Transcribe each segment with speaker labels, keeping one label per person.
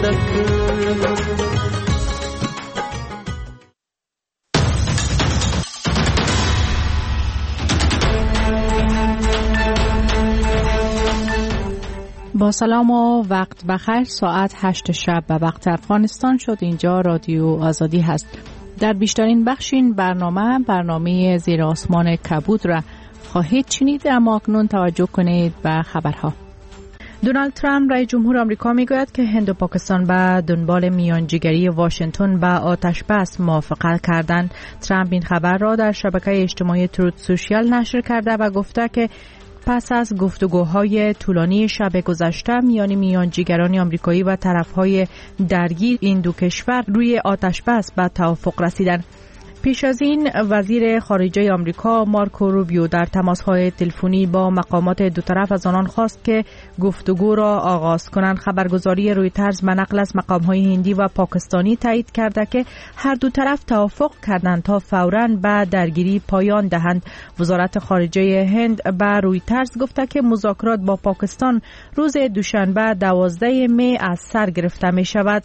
Speaker 1: با سلام و وقت بخیر. ساعت 8 شب به وقت افغانستان شد. اینجا رادیو آزادی هست. در بیشترین بخش این برنامه زیر آسمان کبود را خواهید شنید، اما اکنون توجه کنید به خبرها. دونالد ترامپ رئیس جمهور آمریکا میگوید که هند و پاکستان به دنبال میانجیگری واشنگتن به آتش بس موافقت کردند. ترامپ این خبر را در شبکه اجتماعی تروت سوشیال نشر کرده و گفته که پس از گفتگوهای طولانی شب گذشته میان میانجیگران آمریکایی و طرفهای درگیر این دو کشور روی آتش بس به توافق رسیدند. پیش از این وزیر خارجه آمریکا مارکو روبیو در تماس‌های تلفنی با مقامات دو طرف از آنان خواست که گفتگو را آغاز کنند. خبرگزاری رویترز به نقل از مقام‌های هندی و پاکستانی تایید کرده که هر دو طرف توافق کردند تا فوراً به درگیری پایان دهند. وزارت خارجه هند به رویترز گفته که مذاکرات با پاکستان روز دوشنبه 12 می از سر گرفته می شود.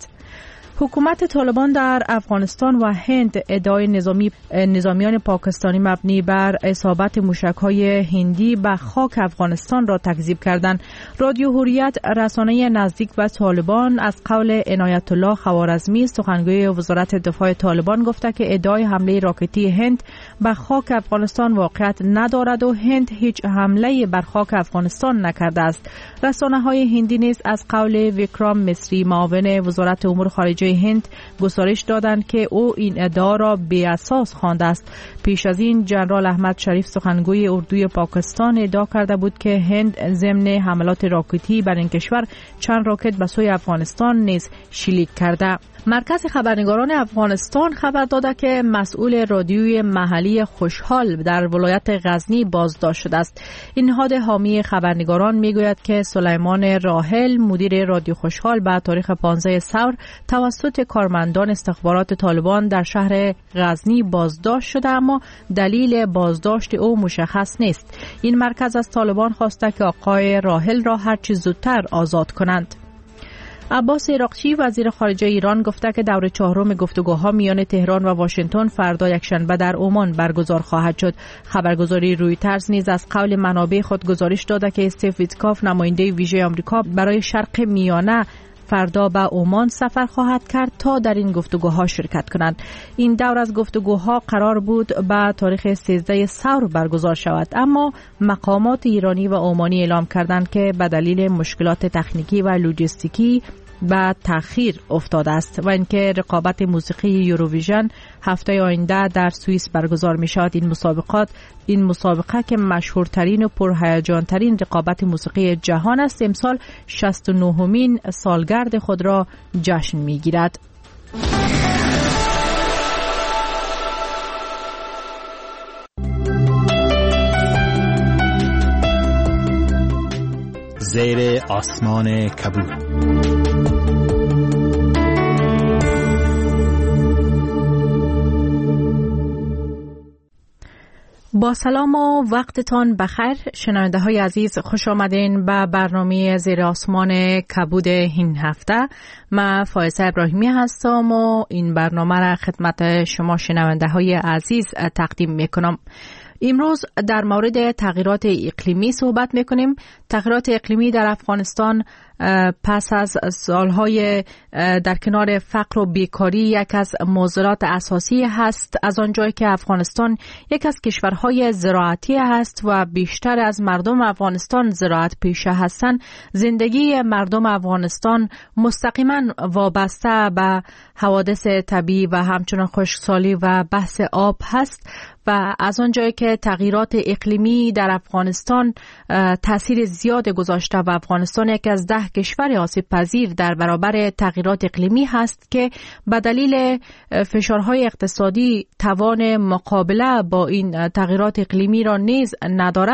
Speaker 1: حکومت طالبان در افغانستان و هند ادعای نظامیان پاکستانی مبنی بر اصابت موشک‌های هندی به خاک افغانستان را تکذیب کردند. رادیو حریت رسانه نزدیک به طالبان از قول عنایت الله خوارزمی سخنگوی وزارت دفاع طالبان گفته که ادعای حمله راکتی هند به خاک افغانستان واقعیت ندارد و هند هیچ حمله بر خاک افغانستان نکرده است. رسانه‌های هندی نیز از قول ویکرام مصری معاون وزارت امور خارجه هند گزارش دادند که او این ادعا را بی اساس خوانده است. پیش از این جنرال احمد شریف سخنگوی اردوی پاکستان ادعا کرده بود که هند ضمن حملات راکتی بر این کشور چند راکت به سوی افغانستان نیز شلیک کرده. مرکز خبرنگاران افغانستان خبر داده که مسئول رادیوی محلی خوشحال در ولایت غزنی بازداشت شده است. این نهاد حامی خبرنگاران میگوید که سلیمان راحل مدیر رادیو خوشحال به تاریخ 15 ثور توسط کارمندان استخبارات طالبان در شهر غزنی بازداشت شده، اما دلیل بازداشت او مشخص نیست. این مرکز از طالبان خواسته که آقای راحل را هر چه زودتر آزاد کنند. عباس عراقچی وزیر خارجه ایران گفته که دور چهارم گفتگوها میان تهران و واشنگتن فردا یکشنبه در عمان برگزار خواهد شد. خبرگزاری رویترز نیز از قول منابع خود گزارش داده که استیو ویتکاف نماینده ویژه آمریکا برای شرق میانه فردا به عمان سفر خواهد کرد تا در این گفتگوها شرکت کنند. این دور از گفتگوها قرار بود به تاریخ 13 ثور برگزار شود، اما مقامات ایرانی و عمانی اعلام کردند که به دلیل مشکلات تکنیکی و لوجستیکی به تأخیر افتاده است و اینکه رقابت موسیقی یوروویژن هفته آینده در سوئیس برگزار می شود. این مسابقه که مشهورترین و پرهیجانترین رقابت موسیقی جهان است، امسال 69مین سالگرد خود را جشن می گیرد.
Speaker 2: زیر آسمان کبود.
Speaker 1: با سلام و وقتتان بخیر شنونده های عزیز، خوش آمدین به برنامه زیر آسمان کبود این هفته. من فائزه ابراهیمی هستم و این برنامه را خدمت شما شنونده های عزیز تقدیم میکنم. امروز در مورد تغییرات اقلیمی صحبت میکنیم. تغییرات اقلیمی در افغانستان پس از سالهای در کنار فقر و بیکاری یک از موضوعات اساسی هست، از آنجایی که افغانستان یک از کشورهای زراعتی هست و بیشتر از مردم افغانستان زراعت پیشه هستند. زندگی مردم افغانستان مستقیما وابسته به حوادث طبیعی و همچنان خشکسالی و بحث آب هست و از آنجایی که تغییرات اقلیمی در افغانستان تاثیر زیاد گذاشته و افغانستان یک از 10 کشور آسیب پذیر در برابر تغییرات اقلیمی هست که به دلیل فشارهای اقتصادی توان مقابله با این تغییرات اقلیمی را نیز نداره،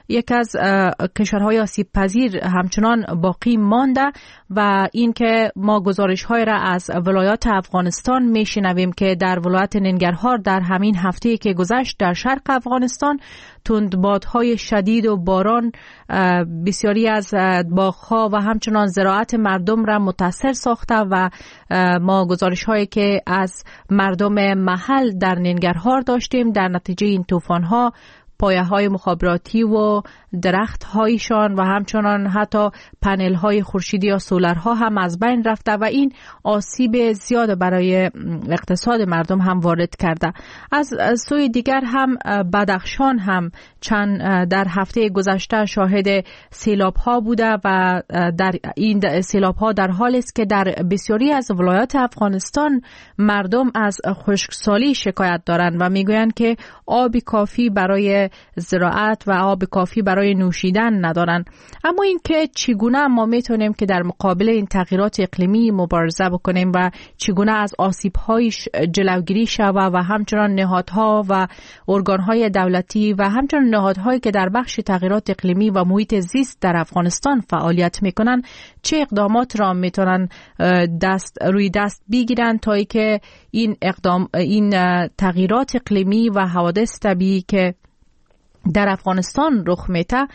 Speaker 1: یکی از کشورهای آسیب پذیر همچنان باقی مانده و اینکه ما گزارش‌های را از ولایات افغانستان میشنویم که در ولایت ننگرهار در همین هفته که گذشت در شرق افغانستان تندبادهای شدید و باران بسیاری از باغ‌ها و همچنان زراعت مردم را متاثر ساخته و ما گزارش‌هایی که از مردم محل در ننگرهار داشتیم در نتیجه این طوفان‌ها پایه‌های مخابراتی و درخت‌هایشان و همچنان حتی پنل‌های خورشیدی یا سولرها هم از بین رفته و این آسیب زیاد برای اقتصاد مردم هم وارد کرده. از سوی دیگر هم بدخشان هم در هفته گذشته شاهد سیلاب‌ها بوده و در این سیلاب‌ها در حالی است که در بسیاری از ولایات افغانستان مردم از خشکسالی شکایت دارند و میگویند که آب کافی برای زراعت و آب کافی برای نوشیدن ندارن. اما اینکه چگونه ما میتونیم که در مقابل این تغییرات اقلیمی مبارزه بکنیم و چگونه از آسیب‌هایش جلوگیری شود و همچنان نهادها و ارگان‌های دولتی و همچنان نهادهایی که در بخش تغییرات اقلیمی و محیط زیست در افغانستان فعالیت میکنن چه اقدامات را میتونن روی دست بگیرن تا اینکه این تغییرات اقلیمی و حوادث طبیعی که در افغانستان رخ میده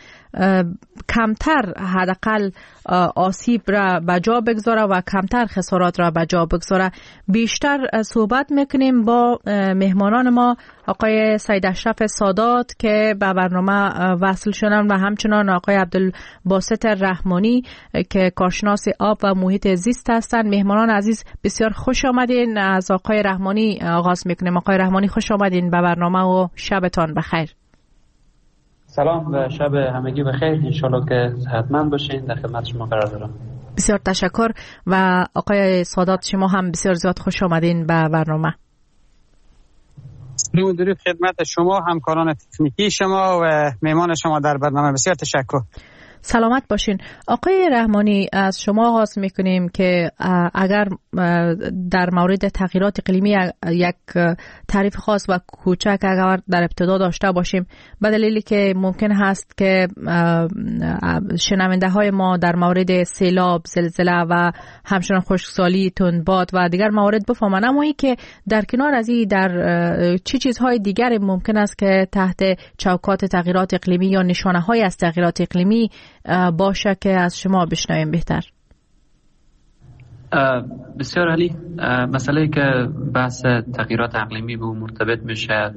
Speaker 1: کمتر حداقل آسیب را بجا بگذاره و کمتر خسارات را بجا بگذاره. بیشتر صحبت میکنیم با مهمانان ما آقای سید اشرف سادات که به برنامه وصل شدن و همچنان آقای عبدالباسط رحمانی که کارشناس آب و محیط زیست هستند. مهمانان عزیز بسیار خوش آمدین. از آقای رحمانی آغاز میکنیم. آقای رحمانی خوش آمدین به برنامه و شبتان بخیر.
Speaker 3: سلام و شب همگی بخیر. انشالله که صحتمند باشین. در خدمت شما قرار دارم.
Speaker 1: بسیار تشکر و آقای سادات شما هم بسیار زیاد خوش آمدین به برنامه.
Speaker 4: درود خدمت شما، همکاران تکنیکی شما و مهمان شما در برنامه. بسیار تشکر.
Speaker 1: سلامت باشین. آقای رحمانی از شما آغاز میکنیم که اگر در مورد تغییرات اقلیمی یک تعریف خاص و کوچک اگر در ابتدا داشته باشیم به دلیلی که ممکن هست که شنونده های ما در مورد سیلاب، زلزله و همچنان خشکسالی، تندباد و دیگر موارد بفهمن، اما این که در کنار از این در چه چیزهای دیگر ممکن است که تحت چوکات تغییرات اقلیمی یا نشانه های از تغییرات اقلیمی باشه که از شما بشنویم بهتر.
Speaker 3: بسیار عالی. مسئله که بحث تغییرات اقلیمی به مرتبط میشه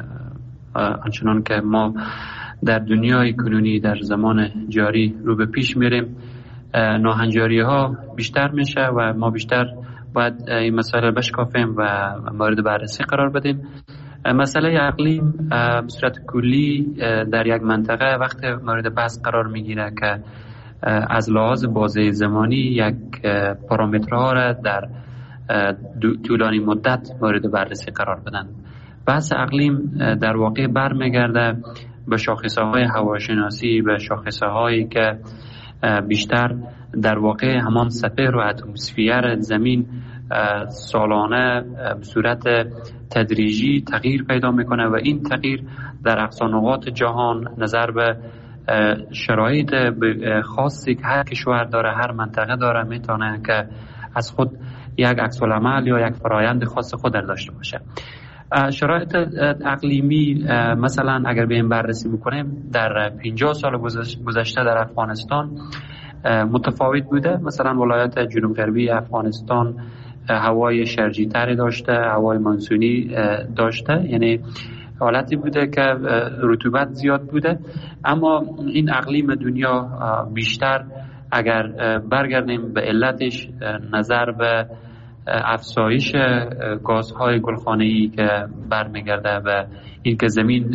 Speaker 3: آنچنان که ما در دنیای کنونی در زمان جاری رو به پیش میریم ناهنجاری ها بیشتر میشه و ما بیشتر باید این مسئله بشکافیم و مورد بررسی قرار بدیم. مسئله اقلیم به صورت کلی در یک منطقه وقت مورد بحث قرار میگیره که از لحاظ بازه زمانی یک پارامترها را در طولانی مدت مورد بررسی قرار بدن. بحث اقلیم در واقع برمیگرده به شاخصه‌های هواشناسی، به شاخصه‌هایی که بیشتر در واقع همان سطح و اتمسفیر زمین سالانه به صورت تدریجی تغییر پیدا میکنه و این تغییر در اقصا نقاط جهان نظر به شرایط خاصی که هر کشور داره، هر منطقه داره، میتونه که از خود یک عکس العمل یا یک فرایند خاص خود داشته باشه. شرایط اقلیمی مثلا اگر بیم بررسی بکنیم در 50 سال گذشته در افغانستان متفاوت بوده. مثلا ولایت جنوب غربی افغانستان هوای شرجی تری داشته، هوای مانسونی داشته، یعنی حالتی بوده که رطوبت زیاد بوده. اما این اقلیم دنیا بیشتر اگر برگردیم به علتش نظر به افزایش گازهای گلخانه‌ای که برمیگرده و اینکه زمین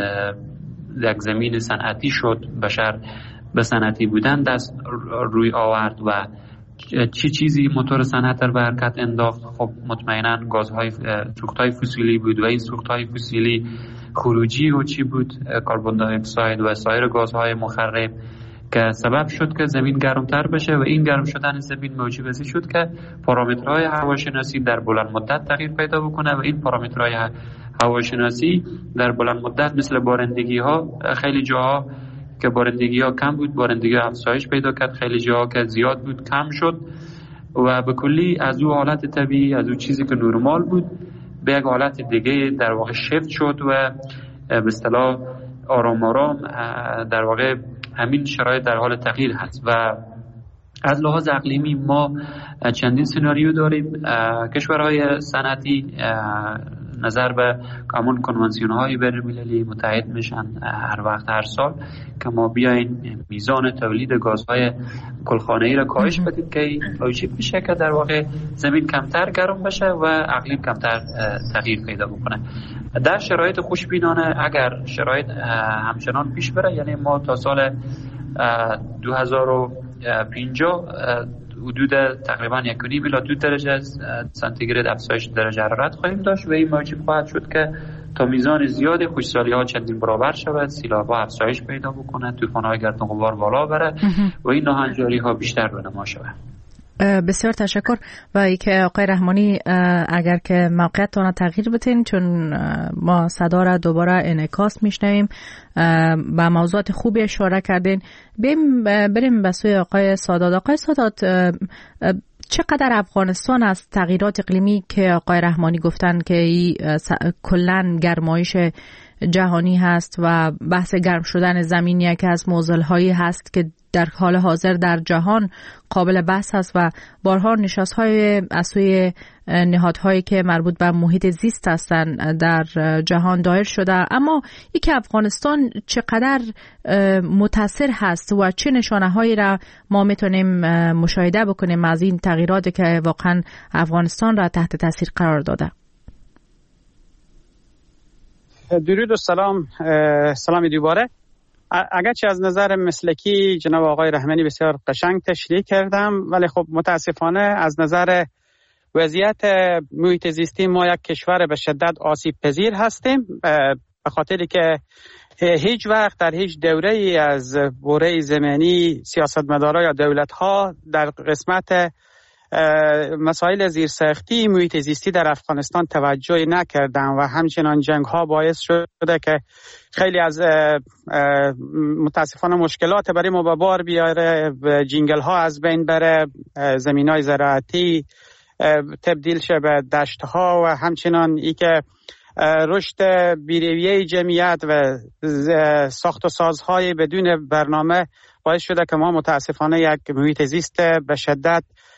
Speaker 3: یک زمین صنعتی شد، بشر به صنعتی بودن دست روی آورد و چی چیزی موتور صنعت را به حرکت انداخت؟ خب مطمئنا گازهای سوختهای فسیلی بود و این سوختهای فسیلی خروجی و چی بود؟ کربن دی اکساید و سایر گازهای مخرب که سبب شد که زمین گرمتر بشه و این گرم شدن زمین موجب ازی شد که پارامترهای هواشناسی در بلند مدت تغییر پیدا بکنه و این پارامترهای هواشناسی در بلند مدت مثل بارندگی ها خیلی جاها که بارندگی ها کم بود، بارندگی ها افزایش پیدا کرد، خیلی جاها که زیاد بود کم شد و به کلی از اون حالت طبیعی، از اون چیزی که نرمال بود به یک حالت دیگه در واقع شفت شد و به اصطلاح آرام آرام در واقع همین شرایط در حال تغییر هست. و از لحاظ اقلیمی ما چندین سناریو داریم. کشورهای صنعتی نظر به همون کنوانسیون های بین‌المللی متحد میشن هر وقت هر سال که ما بیاین میزان تولید گازهای گلخانه‌ای را کاهش بدیم که موجب میشه که در واقع زمین کمتر گرم بشه و اقلیم کمتر تغییر پیدا بکنه. در شرایط خوشبینانه اگر شرایط همچنان پیش بره، یعنی ما تا سال 2050 حدود تقریبا 1.5 الی 2 درجه سانتیگراد افزایش درجه حرارت خواهیم داشت و این موجب خواهد شد که تا میزان زیاد خشکسالی‌ها چندین برابر شود، سیلاب‌ها افزایش پیدا بکنه، طوفان‌های گردن غبار بالا بره و این ناهنجاری‌ها بیشتر به نما شود.
Speaker 1: بسیار تشکر. و ای که آقای رحمانی اگر که موقعیتتان تغییر بدین، چون ما صدا را دوباره انعکاس میشنویم و موضوعات خوبی اشاره کردین، بریم به سوی آقای سادات. آقای سادات، چقدر افغانستان از تغییرات اقلیمی که آقای رحمانی گفتن که کلن گرمایش جهانی هست و بحث گرم شدن زمین یکی از معضل‌هایی هست که در حال حاضر در جهان قابل بحث است و بارها نشست‌های از سوی نهادهایی که مربوط به محیط زیست هستند در جهان دایر شده، اما اینکه افغانستان چقدر متاثر هست و چه نشانه‌هایی را ما میتونیم مشاهده بکنیم از این تغییراتی که واقعا افغانستان را تحت تاثیر قرار داده.
Speaker 4: درود و سلام دوباره. اگرچه از نظر مسلکی جناب آقای رحمانی بسیار قشنگ تشریح کردم، ولی خب متاسفانه از نظر وضعیت محیط زیستی ما یک کشور به شدت آسیب پذیر هستیم، به خاطری که هیچ وقت در هیچ دوره‌ای از دوره زمانی سیاستمدارا یا دولت‌ها در قسمت مسائل زیرساختی محیط زیستی در افغانستان توجهی نکردن و همچنان جنگ‌ها باعث شده که خیلی از متاسفانه مشکلات برای ما به بار بیاره، جنگل‌ها از بین بره، زمین‌های زراعتی تبدیل شه به دشت‌ها و همچنان ای که رشد بیرویه جمعیت و ساخت و سازهای بدون برنامه باعث شده که ما متاسفانه یک محیط زیست به شدت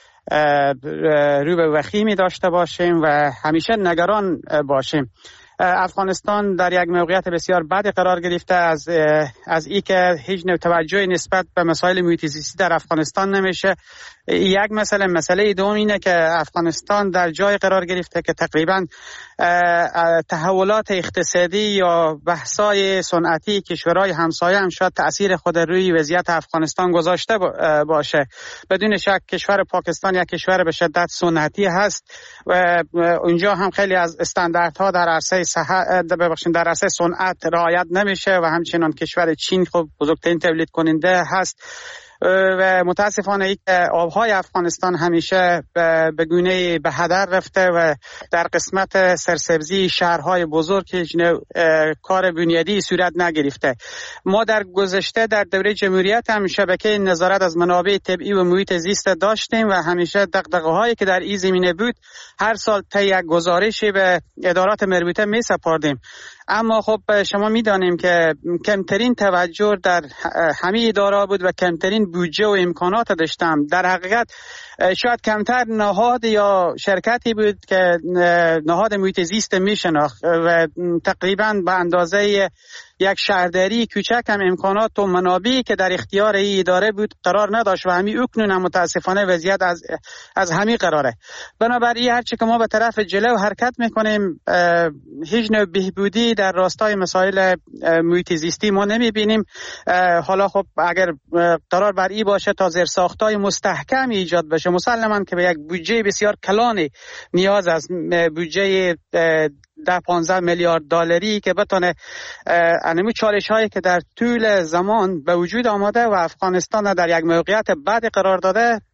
Speaker 4: رو به وخیمی داشته باشیم و همیشه نگران باشیم. افغانستان در یک موقعیت بسیار بدی قرار گرفته از ای که هیچ نوع توجهی نسبت به مسائل محیط زیستی در افغانستان نمیشه. یک مسئله دوم اینه که افغانستان در جای قرار گرفته که تقریبا تحولات اقتصادی یا بحث‌های صنعتی کشورهای همسایه هم شاید تأثیر خود روی وضعیت افغانستان گذاشته باشه. بدون شک کشور پاکستان یک کشور به شدت صنعتی هست و اونجا هم خیلی از استانداردها در عرصه صنعت رعایت نمیشه و همچنان کشور چین خب بزرگترین تولید کننده هست و متاسفانه ای که آبهای افغانستان همیشه به گونه به هدر رفته و در قسمت سرسبزی شهرهای بزرگ هیچ کار بنیادی صورت نگرفته. ما در گذشته در دوره جمهوریت هم شبکه نظارت از منابع طبیعی و محیط زیست داشتیم و همیشه دغدغه‌هایی که در این زمینه بود هر سال طی یک گزارشی به ادارات مربوطه می سپردیم. اما خب شما میدانیم که کمترین توجه در همه اداره بود و کمترین بودجه و امکانات داشتم. در حقیقت شاید کمتر نهاد یا شرکتی بود که نهاد محیط زیست میشناخت و تقریبا به اندازه یک شهرداری کوچک هم امکانات و منابعی که در اختیار این اداره بود قرار نداشت و همین اکنون هم متاسفانه وضعیت از همین قراره. بنابراین هرچی که ما به طرف جلو حرکت میکنیم هیچ نوع بهبودی در راستای مسائل محیط زیستی ما نمیبینیم. حالا خب اگر قرار بر این باشه تا زیرساخت‌های مستحکم ایجاد بشه، مسلماً که به یک بودجه بسیار کلانی نیاز است، بودجه 10-15 میلیارد دلاری که بتونه انمی چالش هایی که در طول زمان به وجود آمده و افغانستان در یک موقعیت بعدی قرار داده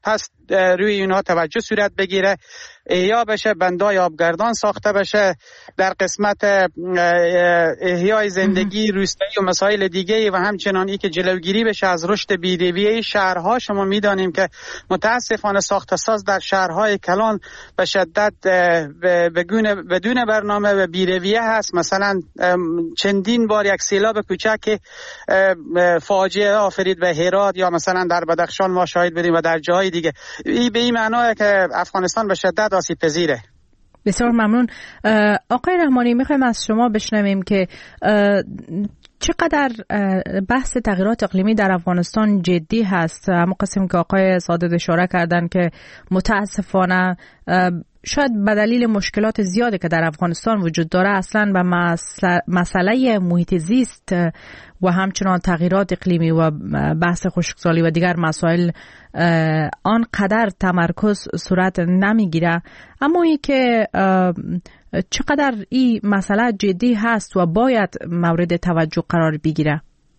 Speaker 4: پس روی اینها توجه صورت بگیره، احیا بشه، بندای آبگردان ساخته بشه، در قسمت احیای زندگی روستایی و مسائل دیگه و همچنان ای که جلوگیری بشه از رشد بی‌رویه شهرها. شما میدانیم که متاسفانه ساخت ساز در شهرهای کلان به شدت بدون برنامه و بی‌رویه هست. مثلا چندین بار یک سیلاب کوچک فاجعه آفرید به هرات یا مثلا در بدخشان ما شاهد بودیم و در جای دیگه. به این معناه که افغانستان به شدت آسیب پذیره.
Speaker 1: بسیار ممنون. آقای رحمانی، میخوایم از شما بشنویم که چقدر بحث تغییرات اقلیمی در افغانستان جدی هست. همون قسم که آقای سادات اشاره کردن که متاسفانه شاید به دلیل مشکلات زیادی که در افغانستان وجود داره اصلا به مسئله محیط زیست و همچنان تغییرات اقلیمی و بحث خشکسالی و دیگر مسائل آنقدر تمرکز صورت نمیگیره. اما این که چقدر این مسئله جدی هست و باید مورد توجه قرار بگیره.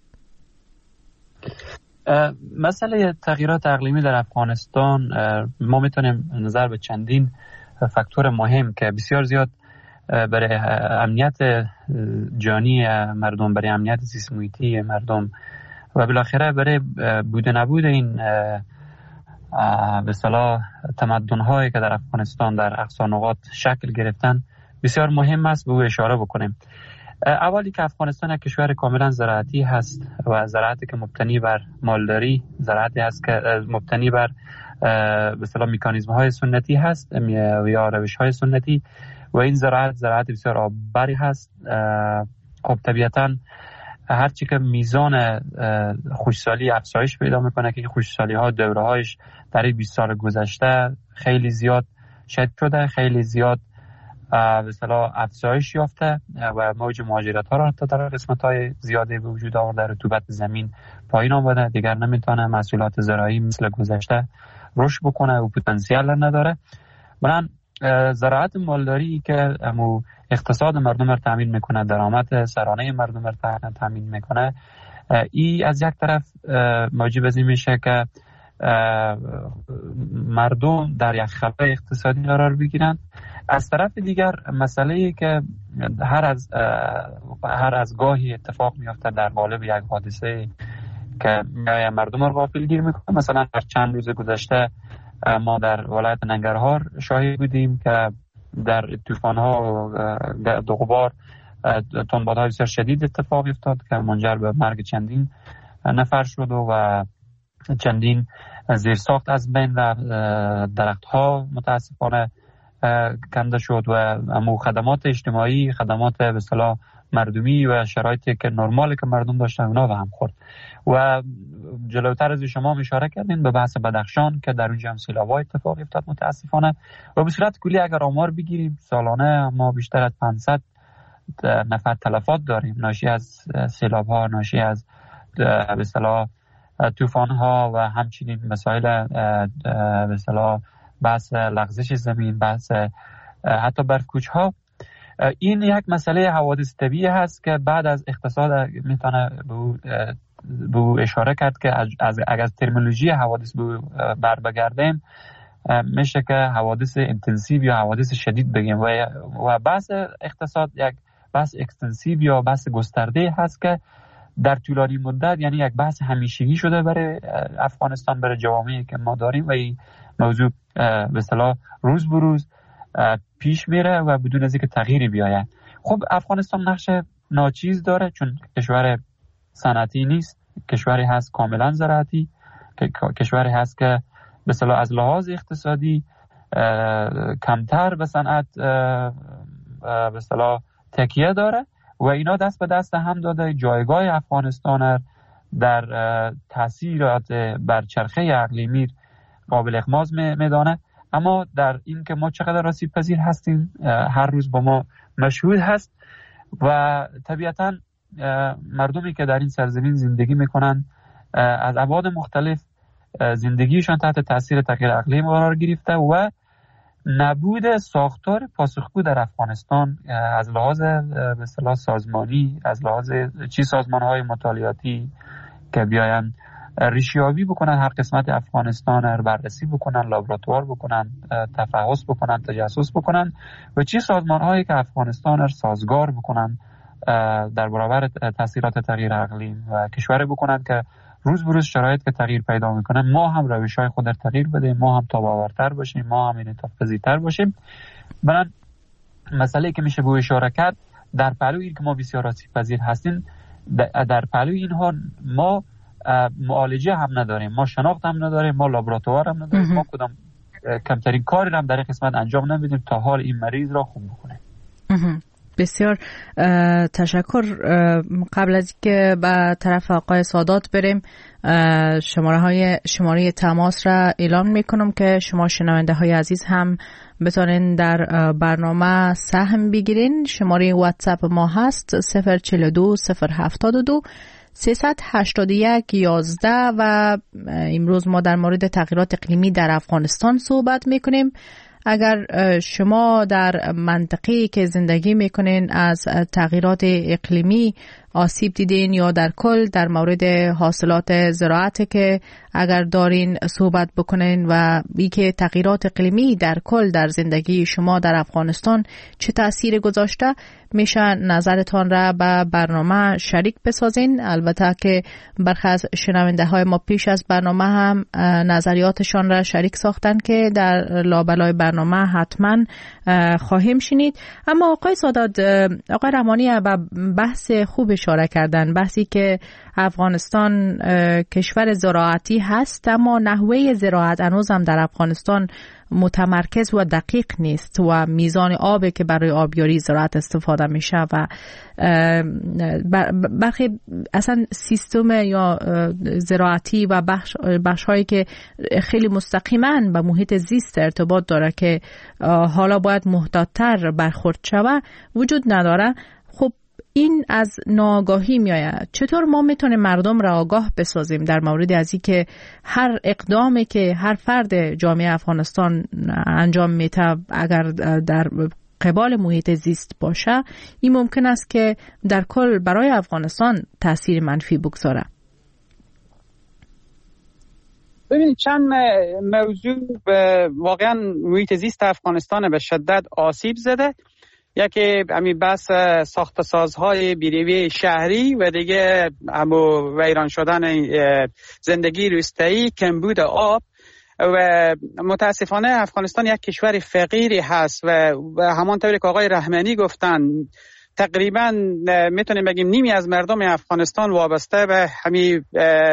Speaker 3: مسئله تغییرات اقلیمی در افغانستان ما میتونیم نظر به چندین فاکتور مهم که بسیار زیاد برای امنیت جانی مردم، برای امنیت زیست محیطی مردم و بالاخره برای بود و نبود این به اصطلاح تمدن‌هایی که در افغانستان در اقصا نقاط شکل گرفتن بسیار مهم است به او اشاره بکنیم. اولی که افغانستان یک کشور کاملا زراعتی هست و زراعتی که مبتنی بر مالداری، زراعتی هست که مبتنی بر به اصطلاح مکانیزم‌های سنتی هست یا روش‌های سنتی و این زراعت بسیار آببری هست. خب طبیعتاً هرچی که میزان خشکسالی افزایش پیدا میکنه که خشکسالی‌ها دوره‌هایش در 20 سال گذشته خیلی زیاد شدید شده، خیلی زیاد به اصطلاح افزایش یافته و موج مهاجرت‌ها را حتی در قسمت‌های زیادی به وجود آورده. رطوبت زمین پایین آمده، دیگر نمیتونه محصولات زراعی مثل گذشته رشد بکنه و پتانسیل نداره. بنابراین زراعت مالداری که اقتصاد مردم را تامین میکنه، درآمد سرانه مردم را تامین میکنه، این از یک طرف موجب از این میشه که مردم در یک خلای اقتصادی قرار بگیرند. از طرف دیگر مسئله‌ای که هر از گاهی اتفاق میفته در قالب یک حادثه که مردم را غافلگیر میکنه. مثلا در چند روز گذشته ما در ولایت ننگرهار شاهد بودیم که در طوفان‌ها و غبار تندبادهای بسیار شدید اتفاق افتاد که منجر به مرگ چندین نفر شد و چندین زیرساخت از بین رفت، درخت‌ها متاسفانه کنده شد و امو خدمات اجتماعی، خدمات به اصطلاح مردمی و شرایطی که نرمالی که مردم داشتن اونا به هم خورد. و جلوتر از شما اشاره کردین به بحث بدخشان که در اونجا هم سیلاب‌ها اتفاق افتاد متاسفانه و به صورت کلی اگر آمار بگیریم سالانه ما بیشتر از 500 نفر تلفات داریم ناشی از سیلاب‌ها، ناشی از به اصطلاح طوفان‌ها و همچنین مسائل به اصطلاح بحث لغزش زمین، بحث حتی برف‌کوچ‌ها. این یک مسئله حوادث طبیعی هست که بعد از اقتصاد میتونه به اشاره کرد که اگر ترمینولوژی حوادث بر بگردیم میشه که حوادث اینتنسیو یا حوادث شدید بگیم و بحث اقتصاد یک بحث اکستنسیو یا بحث گسترده هست که در طولانی مدت یعنی یک بحث همیشگی شده برای افغانستان، برای جوامعی که ما داریم و این موضوع به اصطلاح روز به روز پیش میره و بدون از اینکه تغییری بیاید. خب افغانستان نقش ناچیز داره چون کشور صنعتی نیست، کشوری هست کاملا زراعتی، کشوری هست که به اصطلاح از لحاظ اقتصادی کمتر به صنعت به اصطلاح تکیه داره و اینا دست به دست هم داده جایگاه افغانستان در تاثیرات بر چرخه اقلیمی قابل اغماض میدانه. اما در این که ما چقدر آسیب پذیر هستیم هر روز با ما مشهود هست و طبیعتاً مردمی که در این سرزمین زندگی میکنن از ابعاد مختلف زندگیشان تحت تاثیر تغییر اقلیم قرار گرفته و نبود ساختار پاسخگو در افغانستان از لحاظ به اصطلاح سازمانی، از لحاظ سازمان‌های مطالعاتی که بیاین ریشیابی بکنن، هر قسمت افغانستان رو بررسی بکنن، لابراتوار بکنن، تفحص بکنن، تجسس بکنن و چه سازمان‌هایی که افغانستان رو سازگار بکنن در برابر تاثیرات تغییر اقلیم و کشور بکنن که روز به روز شرایط که تغییر پیدا میکنه ما هم روش‌های خود رو تغییر بدیم، ما هم تاب‌آورتر باشیم، ما هم انعطاف پذیرتر باشیم. برای مسئله که میشه به اشاره کرد در پهلوی این که ما بسیار آسیب پذیر هستیم، در پهلوی اینها ما معالجه هم نداریم، ما شناخت هم نداریم، ما لابراتوار هم نداریم، ما کدام کمترین کاری هم در این قسمت انجام نمیدیم تا حال این مریض را خوب بکنه.
Speaker 1: بسیار تشکر. قبل از اینکه به طرف آقای سادات بریم، شماره تماس را اعلام میکنم که شما شنونده های عزیز هم بتونین در برنامه سهم بگیرین. شماره واتساپ ما هست 042 072 381 11 و امروز ما در مورد تغییرات اقلیمی در افغانستان صحبت میکنیم. اگر شما در منطقه‌ای که زندگی میکنین از تغییرات اقلیمی آسیب دیدین یا در کل در مورد حاصلات زراعت که اگر دارین صحبت بکنین و بی که تغییرات اقلیمی در کل در زندگی شما در افغانستان چه تأثیر گذاشته، میشه نظرتان را به برنامه شریک بسازین. البته که برخی از شنونده های ما پیش از برنامه هم نظریاتشان را شریک ساختن که در لابلای برنامه حتما خواهیم شنید. اما آقای سادات، آقای رحمانی به بحث خوب اشاره کردن، بحثی که افغانستان کشور زراعتی هست اما نحوه زراعت هنوز هم در افغانستان متمرکز و دقیق نیست و میزان آبی که برای آبیاری زراعت استفاده میشه و برخی اصلا سیستم یا زراعتی و بخش هایی که خیلی مستقیما به محیط زیست ارتباط داره که حالا باید محتاط‌تر برخورد شوه وجود نداره. خب این از ناآگاهی میآید. چطور ما میتونیم مردم را آگاه بسازیم در مورد از این که هر اقدامی که هر فرد جامعه افغانستان انجام میده اگر در قبال محیط زیست باشه، این ممکن است که در کل برای افغانستان تاثیر منفی بگذاره؟
Speaker 4: ببینید چند موضوع واقعا محیط زیست افغانستان به شدت آسیب زده. یکی همین بحث ساخت سازهای بیروی شهری و دیگه همو ویران شدن زندگی روستایی، کمبود آب و متاسفانه افغانستان یک کشور فقیری هست و همانطوری که آقای رحمانی گفتن تقریبا میتونیم بگیم نیمی از مردم افغانستان وابسته به همین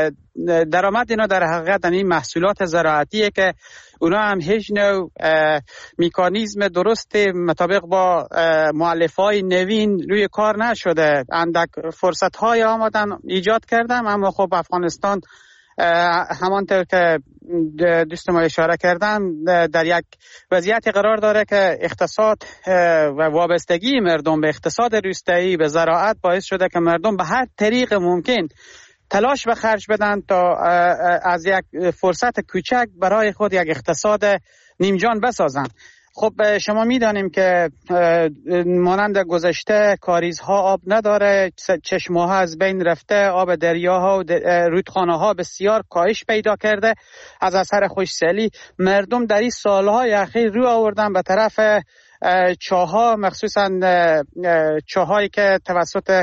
Speaker 4: درآمد اینا در حقیقت این محصولات زراعتیه که اونا هم هیچ نوع میکانیزم درست مطابق با مؤلفه‌های نوین روی کار نشده. اندک فرصت‌های آمدن ایجاد کردم، اما خب افغانستان همانطور که دوست ما اشاره کردم در یک وضعیتی قرار داره که اقتصاد و وابستگی مردم به اقتصاد روستایی به زراعت باعث شده که مردم به هر طریق ممکن تلاش به خرج بدن تا از یک فرصت کوچک برای خود یک اقتصاد نیمجان بسازن. خب شما میدانیم که مانند گذشته کاریزها آب نداره، چشمه‌ها از بین رفته، آب دریاها و رودخانه‌ها بسیار کاهش پیدا کرده از اثر خشکسالی. مردم در این سالهای اخیر رو آوردن به طرف چاه‌ها، مخصوصا چاه‌هایی که توسط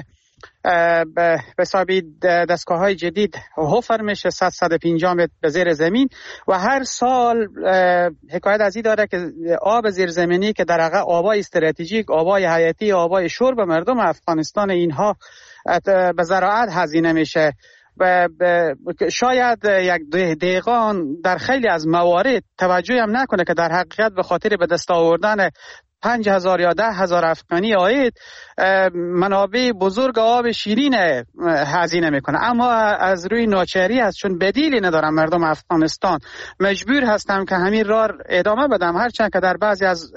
Speaker 4: به حسابی دستگاه‌های جدید حفر میشه 150 متر به زیر زمین و هر سال حکایت از این داره که آب زیرزمینی که در واقع آبای استراتژیک، آبای حیاتی، آبای شرب مردم افغانستان اینها به زراعت هزینه میشه و شاید یک دهقان در خیلی از موارد توجه هم نکنه که در حقیقت به خاطر به دست آوردن 5,000 یا 10,000 افغانی آید منابع بزرگ آب شیرین هزینه میکنه، اما از روی ناچاری است، چون بدیلی ندارم مردم افغانستان مجبور هستم که همین راه ادامه بدم، هرچند که در بعضی از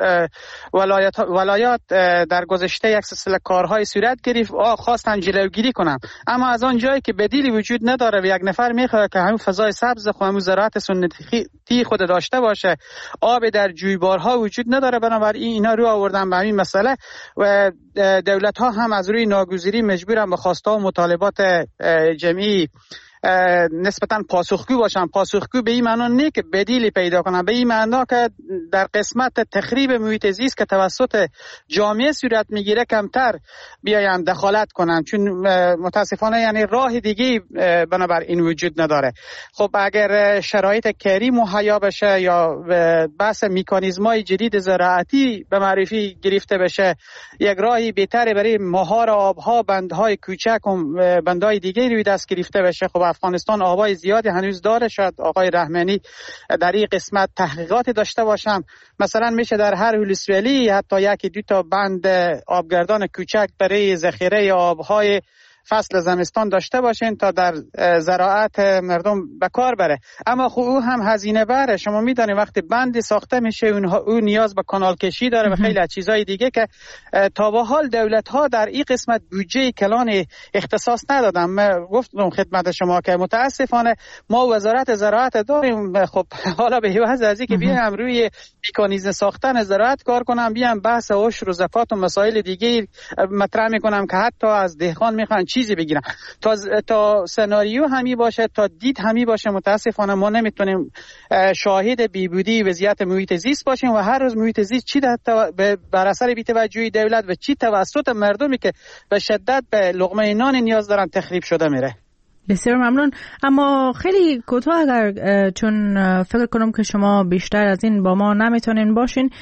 Speaker 4: ولایات در گذشته یک سلسله کارهای صورت گرفت خواستن جلوگیری کنم، اما از آن جایی که بدیلی وجود نداره و یک نفر میخواد که همین فضای سبز خود همون زراعت سنتی خود داشته باشه، آب در جویبارها وجود نداره، بنابراین اینا رو آوردن به همین مسئله و دولت ها هم از روی ناگزیری مجبورن به خواسته و مطالبات جمعی نسبتا پاسخگو باشن. پاسخگو به این معنا نه که بدیلی پیدا کنن، به این معنا که در قسمت تخریب محیط زیست که توسط جامعه صورت میگیره کمتر بیاین دخالت کنن، چون متاسفانه یعنی راه دیگه بنابر این وجود نداره. خب اگر شرایط کری مهیا بشه یا بحث مکانیزم‌های جدید زراعتی به معرفی گرفته بشه، یک راهی بهتره برای مهار آبها، بندهای کوچک و بندهای دیگه روی دست گرفته بشه. خب افغانستان آبای زیادی هنوز داره، شاید آقای رحمانی در این قسمت تحقیقات داشته باشم. مثلا میشه در هر ولسوالی حتی یکی دو تا بند آبگردان کوچک برای ذخیره آبهای فصل زمستان داشته باشین تا در زراعت مردم به کار بره. اما خب او هم هزینه بره. شما میدونید وقتی بندی ساخته میشه او نیاز به کانال کشی داره و خیلی از چیزای دیگه که تا به حال دولت ها در این قسمت بودجه کلان اختصاص ندادن. من گفتم خدمت شما که متاسفانه ما وزارت زراعت داریم، خب حالا به عوض از اینکه بیایم روی مکانیزم ساختن زراعت کار کنم، بیام بحث عشر و زکات و مسائل دیگه مطرح میکنم که حتی از دهقان میخوان چیزی بگیرن. تا سناریو همی باشه، تا دید همی باشه، متاسفانه ما نمیتونیم شاهد بیبودی وضعیت محیط زیست باشیم و هر روز محیط زیست چی بر اثر بی‌توجهی دولت و چی توسط مردمی که به شدت به لقمه نان نیاز دارن تخریب شده میره.
Speaker 1: بسیار ممنون. اما خیلی کوتاه اگر چون فکر کنم که شما بیشتر از این با ما نمیتونین باشین،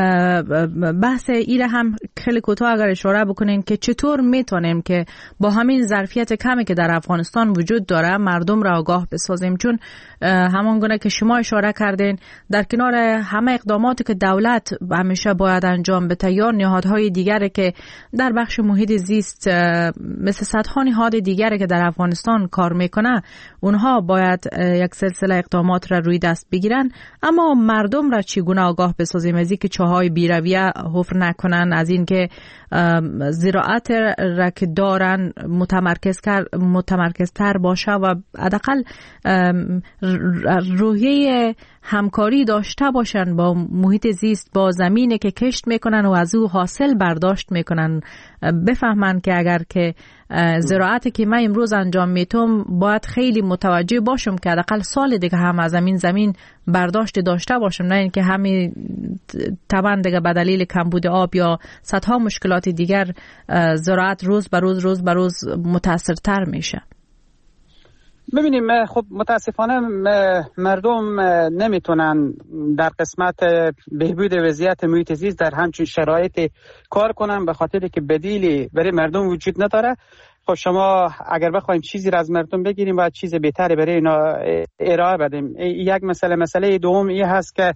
Speaker 1: بحث ایره هم خیلی کوتاه اگر اشاره بکنین که چطور میتونیم که با همین ظرفیت کمی که در افغانستان وجود داره مردم را آگاه بسازیم، چون همان گونه که شما اشاره کردین در کنار همه اقداماتی که دولت همیشه باید انجام بده یا نهادهای دیگری که در بخش محیط زیست مثل صدها نهاد دیگری که در افغانستان کار میکنه، اونها باید یک سلسله اقدامات را روی دست بگیرن، اما مردم را چگونه آگاه بسازیم از اینکه چاهای بیرویه حفر نکنن، از اینکه زراعت را که دارن متمرکزتر باشه و حداقل روحیه همکاری داشته باشن با محیط زیست، با زمینی که کشت میکنن و از او حاصل برداشت میکنن، بفهمن که اگر که زراعتی که من امروز انجام میتم باید خیلی متوجه باشم که حداقل سال دیگه هم از زمین برداشت داشته باشم، نه اینکه همین طبعا دیگه به دلیل کمبود آب یا صدها مشکلات دیگر زراعت روز به روز متاثرتر میشه.
Speaker 4: ببینیم خب متاسفانه مردم نمیتونن در قسمت بهبود وضعیت محیط زیست در همچین شرایط کار کنن به خاطر که بدیلی برای مردم وجود نداره. خب شما اگر بخوایم چیزی را از مردم بگیریم باید چیز بهتری برای اینا ارائه بدیم. یک مسئله دوم این هست که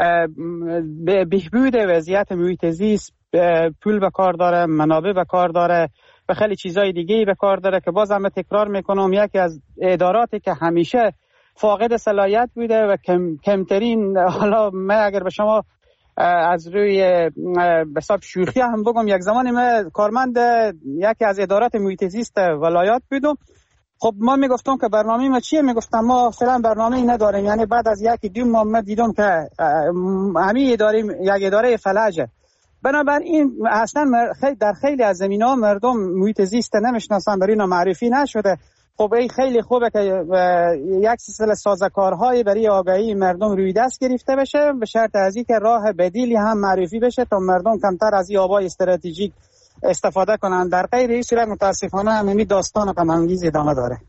Speaker 4: بهبود وضعیت محیط زیست پول به کار داره، منابع به کار داره و خیلی چیزای دیگه به کار داره که باز هم تکرار میکنم یکی از اداراتی که همیشه فاقد صلاحیت بوده و کمترین، حالا من اگر به شما از روی به حساب شوخی هم بگم، یک زمانی من کارمند یکی از ادارات محیط زیست ولایات بودم. خب ما میگفتم که برنامه ما چیه؟ میگفتم ما فعلا برنامه‌ای نداریم. یعنی بعد از یکی دو ماه دیدم که همین داریم یک اداره فلجه. بنابراین اصلا در خیلی از زمینه‌ها مردم محیط زیست نمیشناسن، برای اینا معرفی نشده. خب این خیلی خوبه که یک سلسله سازوکارهای برای آگاهی مردم روی دست گرفته بشه، به شرط از اینکه راه بدیلی هم معرفی بشه تا مردم کمتر از این آبای استراتژیک استفاده کنن. در غیر این صورت متاسفانه همین داستان غم انگیز ادامه داره.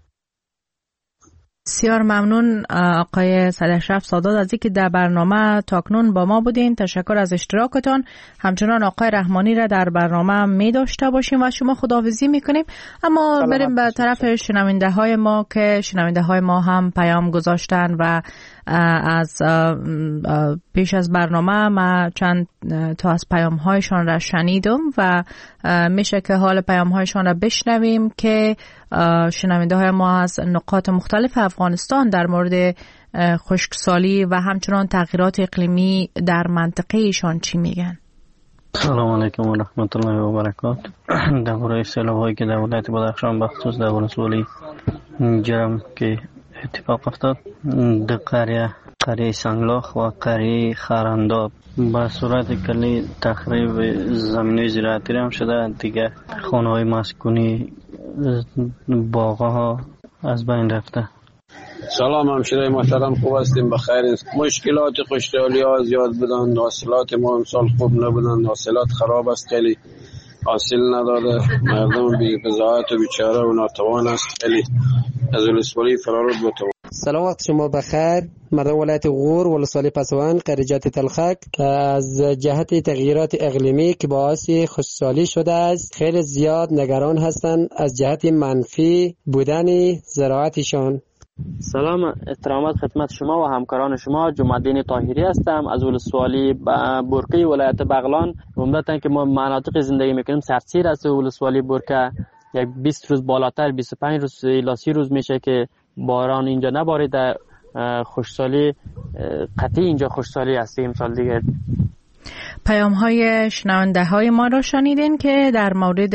Speaker 1: بسیار ممنون آقای صداشرف سادات از اینکه در برنامه تاکنون با ما بودین. تشکر از اشتراکتان. همچنان آقای رحمانی را در برنامه می داشته باشیم و شما خداحافظی میکنیم. اما بریم به طرف شنونده های ما که شنونده های ما هم پیام گذاشتن و از پیش از برنامه ما چند تا از پیام هایشان را شنیدم و میشه که حال پیام هایشان را بشنویم که شنونده های ما از نقاط مختلف افغانستان در مورد خشکسالی و همچنان تغییرات اقلیمی در منطقه ایشان چی میگن.
Speaker 5: سلام علیکم و رحمت الله و برکاته. درباره سیلاب‌هایی که در ولایت بدخشان بخصوص در ولسوالی جرم که اتفاق افتاد، در قریه سنگلاخ و قریه خارانداب به صورت کلی تخریب زمینه زراعتی هم شده. دیگه خانه‌های مسکونی، باغ‌ها از بین رفته.
Speaker 6: سلام همشیره محترم، خوب هستیم؟ بخیر. مشکلات خشکسالی ها زیاد بودن، حاصلات ما امسال خوب نبودن، حاصلات خراب است، خیلی حاصل نداده، مردم بی بضاعت و بیچاره و ناتوان است، خیلی از ولسوالی فرارود بتوان.
Speaker 7: سلام، وقت شما بخیر. مردم ولایت غور ولسوالی پسوان قریجات تلخک از جهت تغییرات اقلیمی که باعث خشکسالی شده است خیلی زیاد نگران هستند از جهت منفی بودن زراعتشان.
Speaker 8: سلام، احترامات خدمت شما و همکاران شما. جمع‌الدین طاهری هستم از ولسوالی برقی ولایت بغلان. عمدتاً که ما مناطق زندگی میکنیم سردسیر است. ولسوالی برقه یک 20 روز بالاتر 25 روز الی 30 روز میشه که باران اینجا نباریده. خشکسالی قطعی اینجا خشکسالی هست امسال دیگه.
Speaker 1: پیام های شنونده های ما را شنیدین که در مورد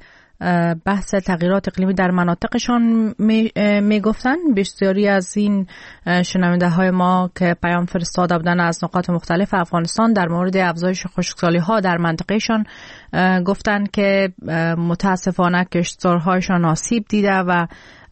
Speaker 1: بحث تغییرات اقلیمی در مناطقشان می گفتن. بسیاری از این شنونده های ما که پیام فرستاده بودن از نقاط مختلف افغانستان در مورد افزایش خشکسالی ها در منطقهشان گفتن که متاسفانه کشتزارهایشان آسیب دیده و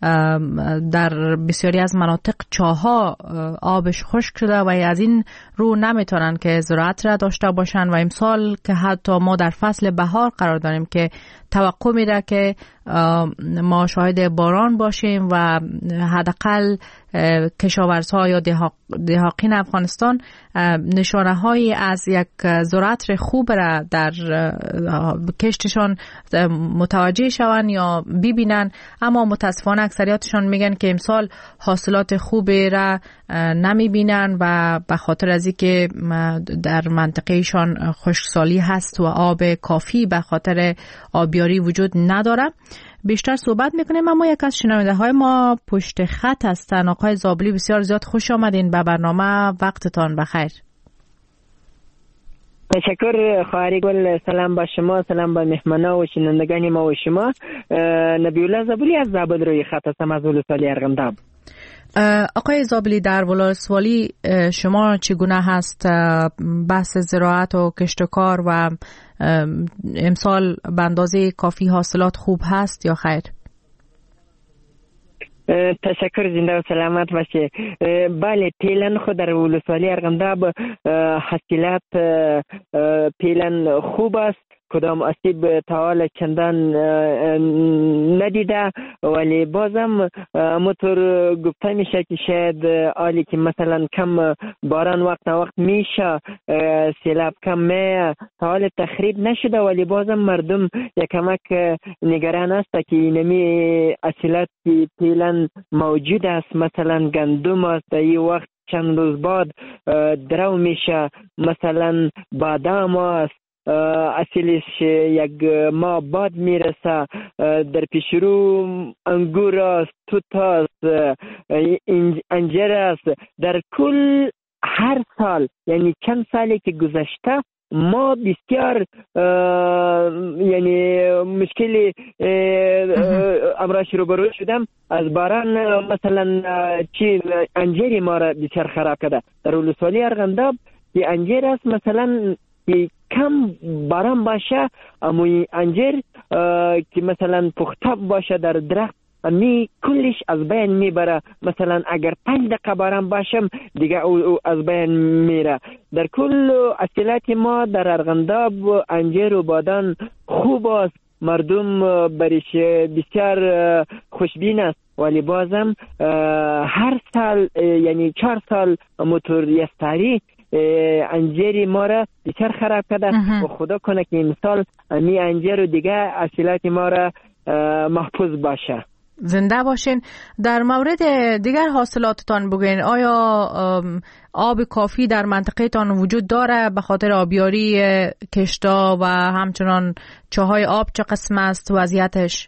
Speaker 1: در بسیاری از مناطق چاها آبش خشک شده و از این رو نمیتونن که زراعت را داشته باشن و امسال که حتی ما در فصل بهار قرار داریم که توقع میره که ما شاهد باران باشیم و حداقل کشاورزها یا دهاقین افغانستان نشانه هایی از یک زراعت خوب را در کشتشان متوجه شون یا ببینن، اما متاسفانه اکثریتشان میگن که امسال حاصلات خوبی را نمیبینن و به خاطر از اینکه در منطقهشان خشکسالی هست و آب کافی به خاطر آبیاری وجود نداره. بیشتر صحبت میکنیم، اما یک از شنونده های ما پشت خط هستن. آقای زابلی بسیار زیاد خوش آمدین به برنامه، وقتتان بخیر.
Speaker 9: تشکر خواهر گل. سلام با شما، سلام با مهمانا و شنوندگان ما و شما. نبیالله زابلی از زابل روی خط هستم از ولسوالی ارغنداب.
Speaker 1: آقای زابلی، در ولسوالی شما چگونه هست بحث زراعت و کشتکار و امسال به اندازه کافی حاصلات خوب هست یا خیر؟
Speaker 9: تشکر، زنده و سلامت باشه. بله، پیلن خود در ولسوالی ارغنداب حاصلات پیلن خوب است. کدام آسیب تا حال چندان ندیده، ولی بازم همونطور گفته میشه که شاید حالی که مثلا کم باران وقت میشه، سیلاب کم می تا حال تخریب نشده، ولی بازم مردم یکمک نگران است که اینمی حاصلات پیلن موجود است. مثلا گندم است، این وقت چند روز بعد درو میشه. مثلا بادام است، اصلش یک ماه بعد میرسه. در پیشرو انگور است، توت است، انجیر است. در کل هر سال، یعنی چند سالی که گذشته، ما بسیار یعنی مشکلی امراش روبرو شدم از باران. مثلا چی انجیری ما را بسیار خراب کرده. در ولسوالی ارغنداب که انجیر است، مثلا که کم باران باشه، اما انجیر که مثلا پخته باشه در درخت، می کلش از بین میبره. مثلا اگر 5 دقیقه باران باشم دیگه او از بین میره. در کل حاصلات ما در ارغنداب انجیر و بادام خوب است. مردم برش بسیار خوشبین است، ولی بازم هر سال یعنی 4 سال موتور یستاری انجیر ما را بسیار خراب کرده و خدا کنه که این سال می انجیر و دیگه حاصلات ما را محفوظ باشه.
Speaker 1: زنده باشین. در مورد دیگر حاصلاتتان بگوین، آیا آب کافی در منطقه تان وجود داره به خاطر آبیاری کشتا و همچنان چاهای آب چه قسم است وضعیتش؟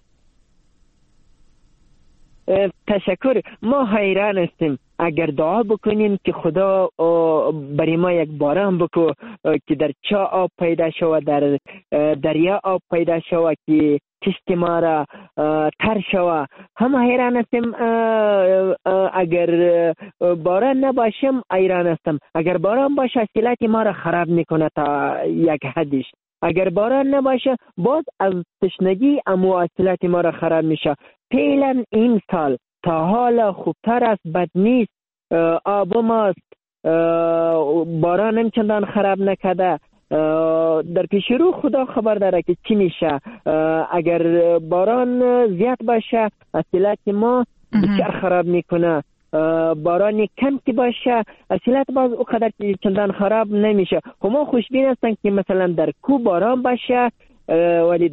Speaker 9: تشکر. ما حیران هستیم. اگر دعا بکنیم که خدا برای ما یک باران بکو که در چاه آب پیدا شود، در دریا آب پیدا شود که کشت ما را تر شود. هم حیران هستیم. اگر باران نباشم حیران هستم. اگر باران باشه حاصلات ما را خراب میکنه تا یک حدش. اگر باران نباشه باز از تشنگی حاصلات ما را خراب میشه. فعلا این سال تا حالا خوبتر است، بد نیست. آب ماست، باران هم چندان خراب نکده. در پیش رو خدا خبر داره که چی میشه. اگر باران زیاد باشه حاصلات ما بسیار خراب میکنه، باران کم که باشه حاصلات باز او قدر چندان خراب نمیشه. ما خوشبین هستن که مثلا در کو باران باشه، ولی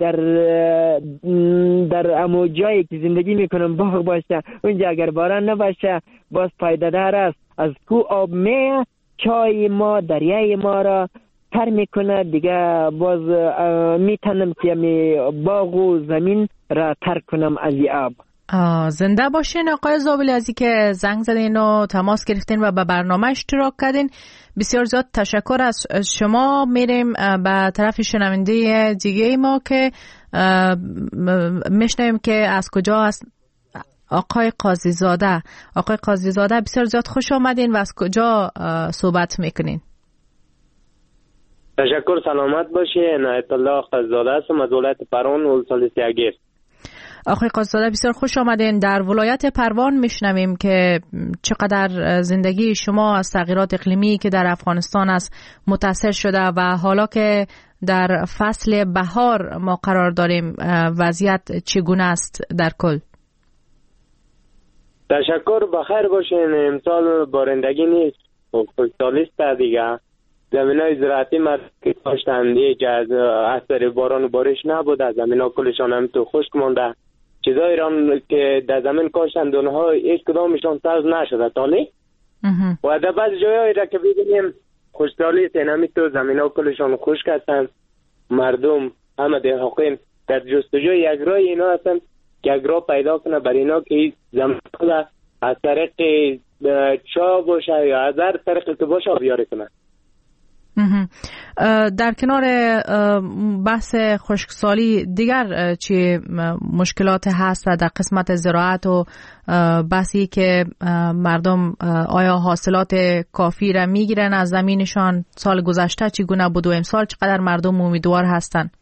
Speaker 9: در امو جایی که زندگی میکنم باغ باشه، اونجا اگر باران نباشه باز پایده دار است. از کو آب میه، چای ما، دریای ما را تر میکنه، دیگه باز میتونم که باغ و زمین را تر کنم از آب.
Speaker 1: زنده باشین آقای زابلی، ازی که زنگ زدین و تماس گرفتین و به برنامه اشتراک کردین. بسیار زیاد تشکر از شما. میریم به طرف شنونده دیگه ما که میشنویم که از کجا است. آقای قاضی زاده. آقای قاضی زاده بسیار زیاد خوش آمدین و از کجا صحبت میکنین؟
Speaker 10: تشکر، سلامت باشه. عنایت الله قاضی زاده هستم از ولایت پروان ولسوالی سیاگیر.
Speaker 1: آقای قاضی زاده بسیار خوش آمدین. در ولایت پروان میشنویم که چقدر زندگی شما از تغییرات اقلیمی که در افغانستان است متاثر شده و حالا که در فصل بهار ما قرار داریم وضعیت چگونه است در کل؟
Speaker 10: تشکر، بخیر باشین. امسال بارندگی نیست، خوشسالی است دیگه. زمینای زراعتی که کاشتن دیگه از اثر باران و بارش نبوده، زمینا کلشان هم تو خشک مانده. چیزایی را که در زمین کاشتن اونها هیچ کدامشان سبز نشده تالی و در بعض جایایی را که ببینیم خوشسالی است، اینمی تو زمینا کلشان خشک هستن. مردم همه دهقان در جستجوی یک راه اینا هستن که یک راه پیدا کنه بر اینا که زمین از طریق چا باشه یا از هر طریق که باشه بیاره کنه.
Speaker 1: در کنار بحث خشکسالی دیگر چی مشکلات هست در قسمت زراعت و بحثی که مردم آیا حاصلات کافی را میگیرن از زمینشان؟ سال گذشته چگونه بود و امسال چقدر مردم امیدوار هستن؟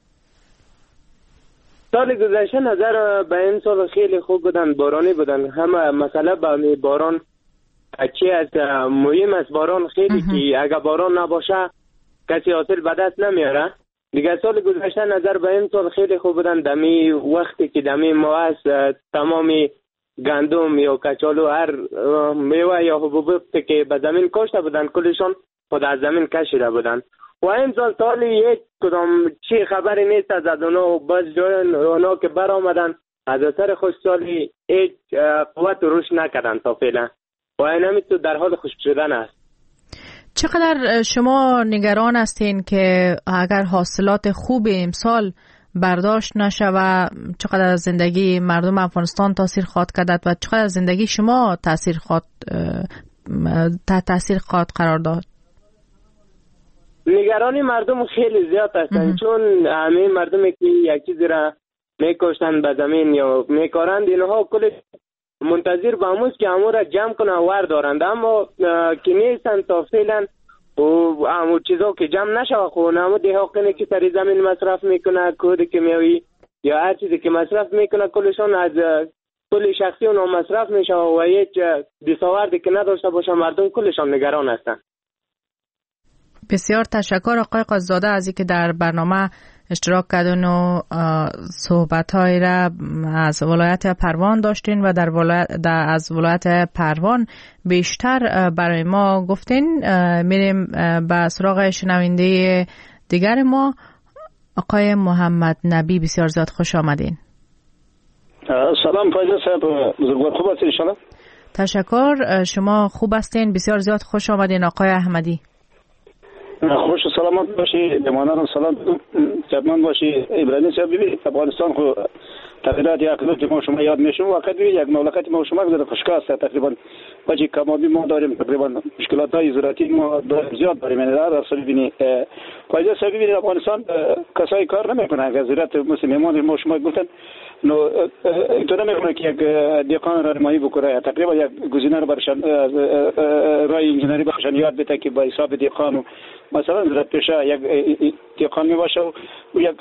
Speaker 10: سال گذشته نظر به این سال خیلی خوب بودن، بارانی بودن. همه مسئله به باران چی از مهم است. باران خیلی که اگر باران نباشه کسی حاصل به دست نمیاره دیگه. سال گذشته نظر به این سال خیلی خوب بودن. دمی وقتی که دمی ما است تمامی گندم یا کچالو هر میوه یا حبوبی که به زمین کاشته بودن کلشان خود از زمین کشیده بودن. و این سال تالی یک کدام چی خبری نیست از اونا و بس جای اونا که بر آمدن از اثر خوشسالی هیچ قوت روش نکردن تا فعلا و اینمی تو در حال خشک شدن است.
Speaker 1: چقدر شما نگران هستین که اگر حاصلات خوب امسال برداشت نشه و چقدر از زندگی مردم افغانستان تاثیر خواهد کرد و چقدر از زندگی شما تاثیر خواهد قرار داد؟
Speaker 10: نگرانی مردم خیلی زیاد هستن چون همه مردمی که یک چیزی را میکشتن به زمین یا میکارند اینها کل منتظر به هموز که همو را جمع کنن ور دارند، اما که نیستن تا فعلا و همو چیزا که جمع نشوه خون همو دهاقینه که سری زمین مصرف میکنه، کود کیمیایی یا هر چیزی که مصرف میکنه کلشان از کل شخصی اونها مصرف میشه و هیچ دستاوردی که نداشته باشه مردم کلشان نگران هستن.
Speaker 1: بسیار تشکر آقای قاضی زاده از اینکه در برنامه اشتراک کردن و صحبت‌های را از ولایت پروان داشتین و از ولایت پروان بیشتر برای ما گفتین. میریم به سراغ شنونده دیگر ما آقای محمد نبی. بسیار زیاد خوش آمدین.
Speaker 11: سلام فایزه صاحب، بزرگوار خوب هستین انشاءالله؟
Speaker 1: تشکر، شما خوب هستین. بسیار زیاد خوش آمدین آقای احمدی.
Speaker 11: خوش و سلامت باشی، دمانان سلام جدمن باشی. ابراهیم صاحب ببینید افغانستان خو تغییرات اقلیمی ما شما یاد میشون واقعا یک مملکت ما شما گذر خشک است تقریبا وجه کمابی ما داریم، تقریبا مشکلات های زراعتی ما زیاد داریم. یعنی در اصل ببینید فایده صاحب ببینید افغانستان کسایی کار نمیکنن که زراعت مثل میمون ما شما گفتن نو اینطور نمیکنه که یک دیقان راهنمایی بکنه، تقریبا یک گزینه رو برشان رای انجینری برشان یاد بده که با حساب دیقان و مثلا در پیش یک دیقان باشه و یک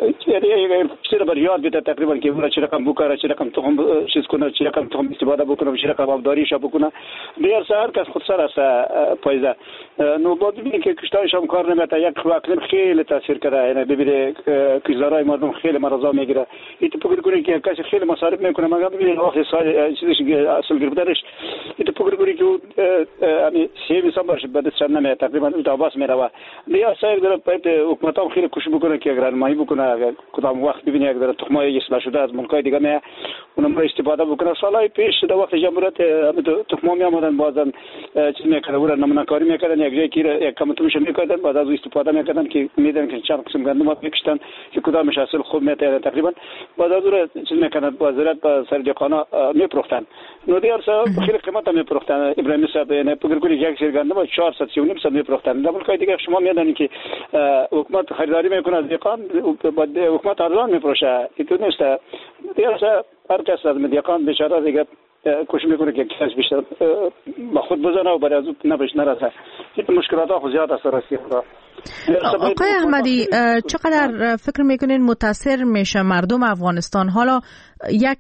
Speaker 11: چیزی بر یاد بده تقریبا که برای چه رقم بکاره، چه رقم تخم چیز کنه، چه رقم تخم استفاده بکنه، چه رقم آبداریش بکنه. دیگر سر کس خود سر است پایزه. نو بعد ببینید که کشتارش هم کار نمی‌کنه. یک اقلیم خیلی تاثیر کرده. یعنی ببینید کشتارای مردم خیلی مرضا میگیره. این تو فکر کنید که کسی خیلی مصارف میکنه مگر ببینید وقتی سال چیزش اصل گرفتارش این تو فکر کنید که یعنی سیمی سام باشه بعد چند نمیاد تقریبا تو آباس میره. دیگر سر در پایت حکومت هم خیلی کوشش بکنه که اگر ماهی بکنه کدام وقت ببینید اگر تخمای اصلاح شده از ملکای دیگه میاد اونم را استفاده بکنه. سالهای پیش در وقت جمهوریت تخم میآمدن بازن چیز میکردن و نمونه کاری میکردن یک جایی که یک کمتوش میکردن بعد از استفاده میکردن که میدن که چند قسم گندم میکشتن که کدامش اصل خوب میاد تقریبا بعد از اون چیز میکردن بازارت با سر دیقانا میپروختن. نو دیار صاحب خیلی قیمت میپروختن. ابراهیم صاحب نه فکر کنید یک سر گندم 400 میپروختن. در ملکای دیگه شما میدونید که حکومت خریداری میکنه از دیقان بعد حکومت ارزان میفروشه. این نیست. دیار صاحب هر کس از دیقان بیچاره دیگه کوشش میکنه که کس بیشتر با خود بزنه و برای از نبش نرسه. این مشکلات ها زیاد است راستی خدا.
Speaker 1: آقای احمدی چقدر فکر میکنین متاثر میشه مردم افغانستان؟ حالا یک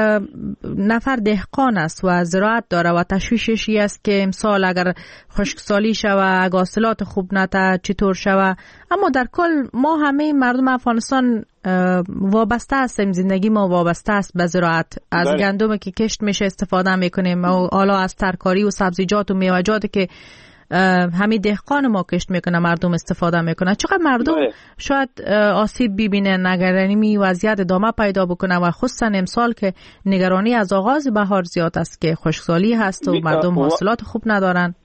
Speaker 1: نفر دهقان است و زراعت داره و تشویشش است که امسال اگر خشکسالی شوه، اگر حاصلات خوب نته چطور شوه، اما در کل ما همه مردم افغانستان وابسته هستیم، زندگی ما وابسته است به زراعت. از گندم که کشت میشه استفاده میکنیم و حالا از ترکاری و سبزیجات و میوه‌جات که همین دهقان ما کشت میکنه مردم استفاده میکنه. چقدر مردم شاید آسیب ببینن اگر این وضعیت ادامه پیدا بکنه و خصوصا امسال که نگرانی از آغاز بهار زیاد است که خشکسالی هست و مردم حاصلات خوب ندارن.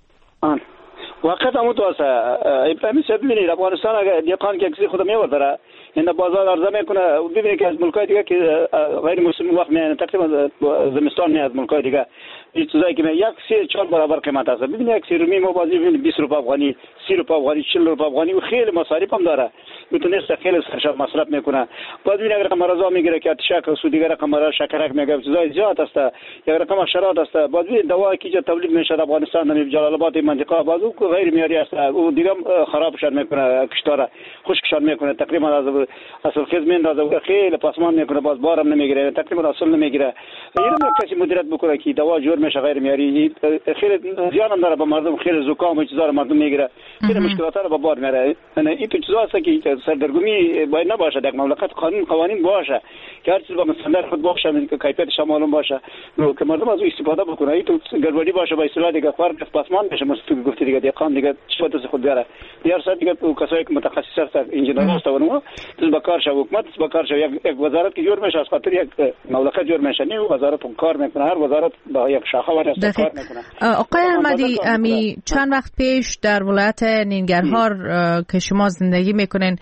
Speaker 11: واقعا همون تو است. ابراهیم صاحب ببینید افغانستان اگر دیقان که کسی خود میورداره این بازار عرضه میکنه ببینید که از ملکای دیگه که غیر مسلم وقت میاد تقریبا زمستان میاد ملکای دیگه این چیزایی که یک 3-4 برابر قیمت است. ببینید یک سیرومی ما بازی ببینید 20 روپیه افغانی، 30 روپیه افغانی، 40 روپیه افغانی و خیلی مصارف هم داره. میتونه خیلی سرشار مصرف میکنه. باز ببینید اگر مرضا میگیره که اتشک و دیگه رقم شکرک میگه چیزای زیاد است. یک رقم حشرات است. باز ببینید دوا که تولید میشه در افغانستان در جلال آباد منطقه باز او غیر معیاری است. او دیگه خرابشان میکنه کشتاره خشکشان میکنه تقریبا از اصل خدمت میندازه خیلی پاسمان میکنه باز بارم نمیگیره تقریبا اصل نمیگیره. اینو کسی مدیریت بکنه که دوا جور میشه غیر معیاری خیلی زیان هم داره به مردم خیلی زکام و چیزا مردم میگیره خیلی مشکلات رو به بار میاره. این تو چیزا است که سردرگمی باید نباشه در مملکت قوانین باشه که هر چیز با مستند خود باشه که کیفیتش معلوم باشه که مردم از استفاده بکنه. این تو گربدی باشه با اصطلاح دیگه فرق پاسمان میشه مستوی گفتی دیگه دیقان دیگه چه تو خود بیاره دیار سر دیگه کسایی که متخصص هستن انجینر هستن و تو با کار شو حکومت با کار شو یک وزارت که جور میشه از خاطر یک مملکت جور میشه نه وزارت اون کار میکنه هر وزارت با یک شاخه و کار میکنه.
Speaker 1: آقای احمدی امی چند وقت پیش در ولایت ننگرهار که شما زندگی میکنین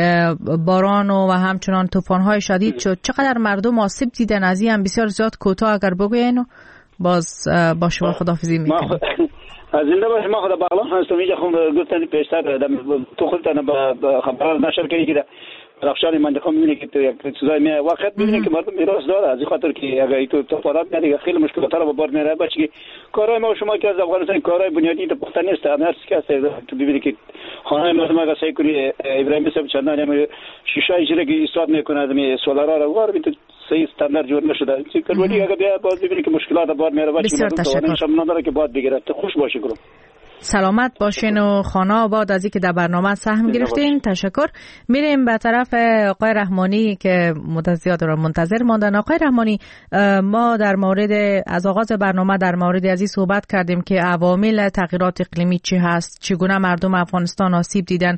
Speaker 1: باران و همچنان طوفان‌های شدید شد. چقدر مردم آسیب دیدن؟ از این هم بسیار زیاد کوتاه اگر بگوین و باز با شما خداحافظی میکنیم.
Speaker 11: از این دفعه ما خدا بالا هستم اینجا خود گفتن پیشتر تو خودتان با خبرات نشر کردی که رخشان منطقه میبینی که یک چیزای می وقت میبینی که مردم میراث داره از این خاطر که اگر تو طوفانات میاد خیلی مشکلات رو به بار میاره. بچگی کارهای ما شما که از افغانستان کارهای بنیادی تو پخته نیست. هر چیزی که تو ببینی که خانه مردم اگر سعی کنی ابراهیم صاحب چندان شیشه اجرا که ایستاد میکنه از سولارا رو وار تو صحیح استاندارد جور نشده. چی کردی اگر بیا باز ببینی که مشکلات بار میاره بچگی مردم شما نداره که باد بگیره. خوش باشی گروه.
Speaker 1: سلامت باشین و خانه آباد از اینکه در برنامه سهم گرفتین. تشکر. میریم به طرف آقای رحمانی که متزیاد رو منتظر ماندن. آقای رحمانی ما در مورد از آغاز برنامه در مورد از این صحبت کردیم که عوامل تغییرات اقلیمی چی هست، چگونه مردم افغانستان آسیب دیدن.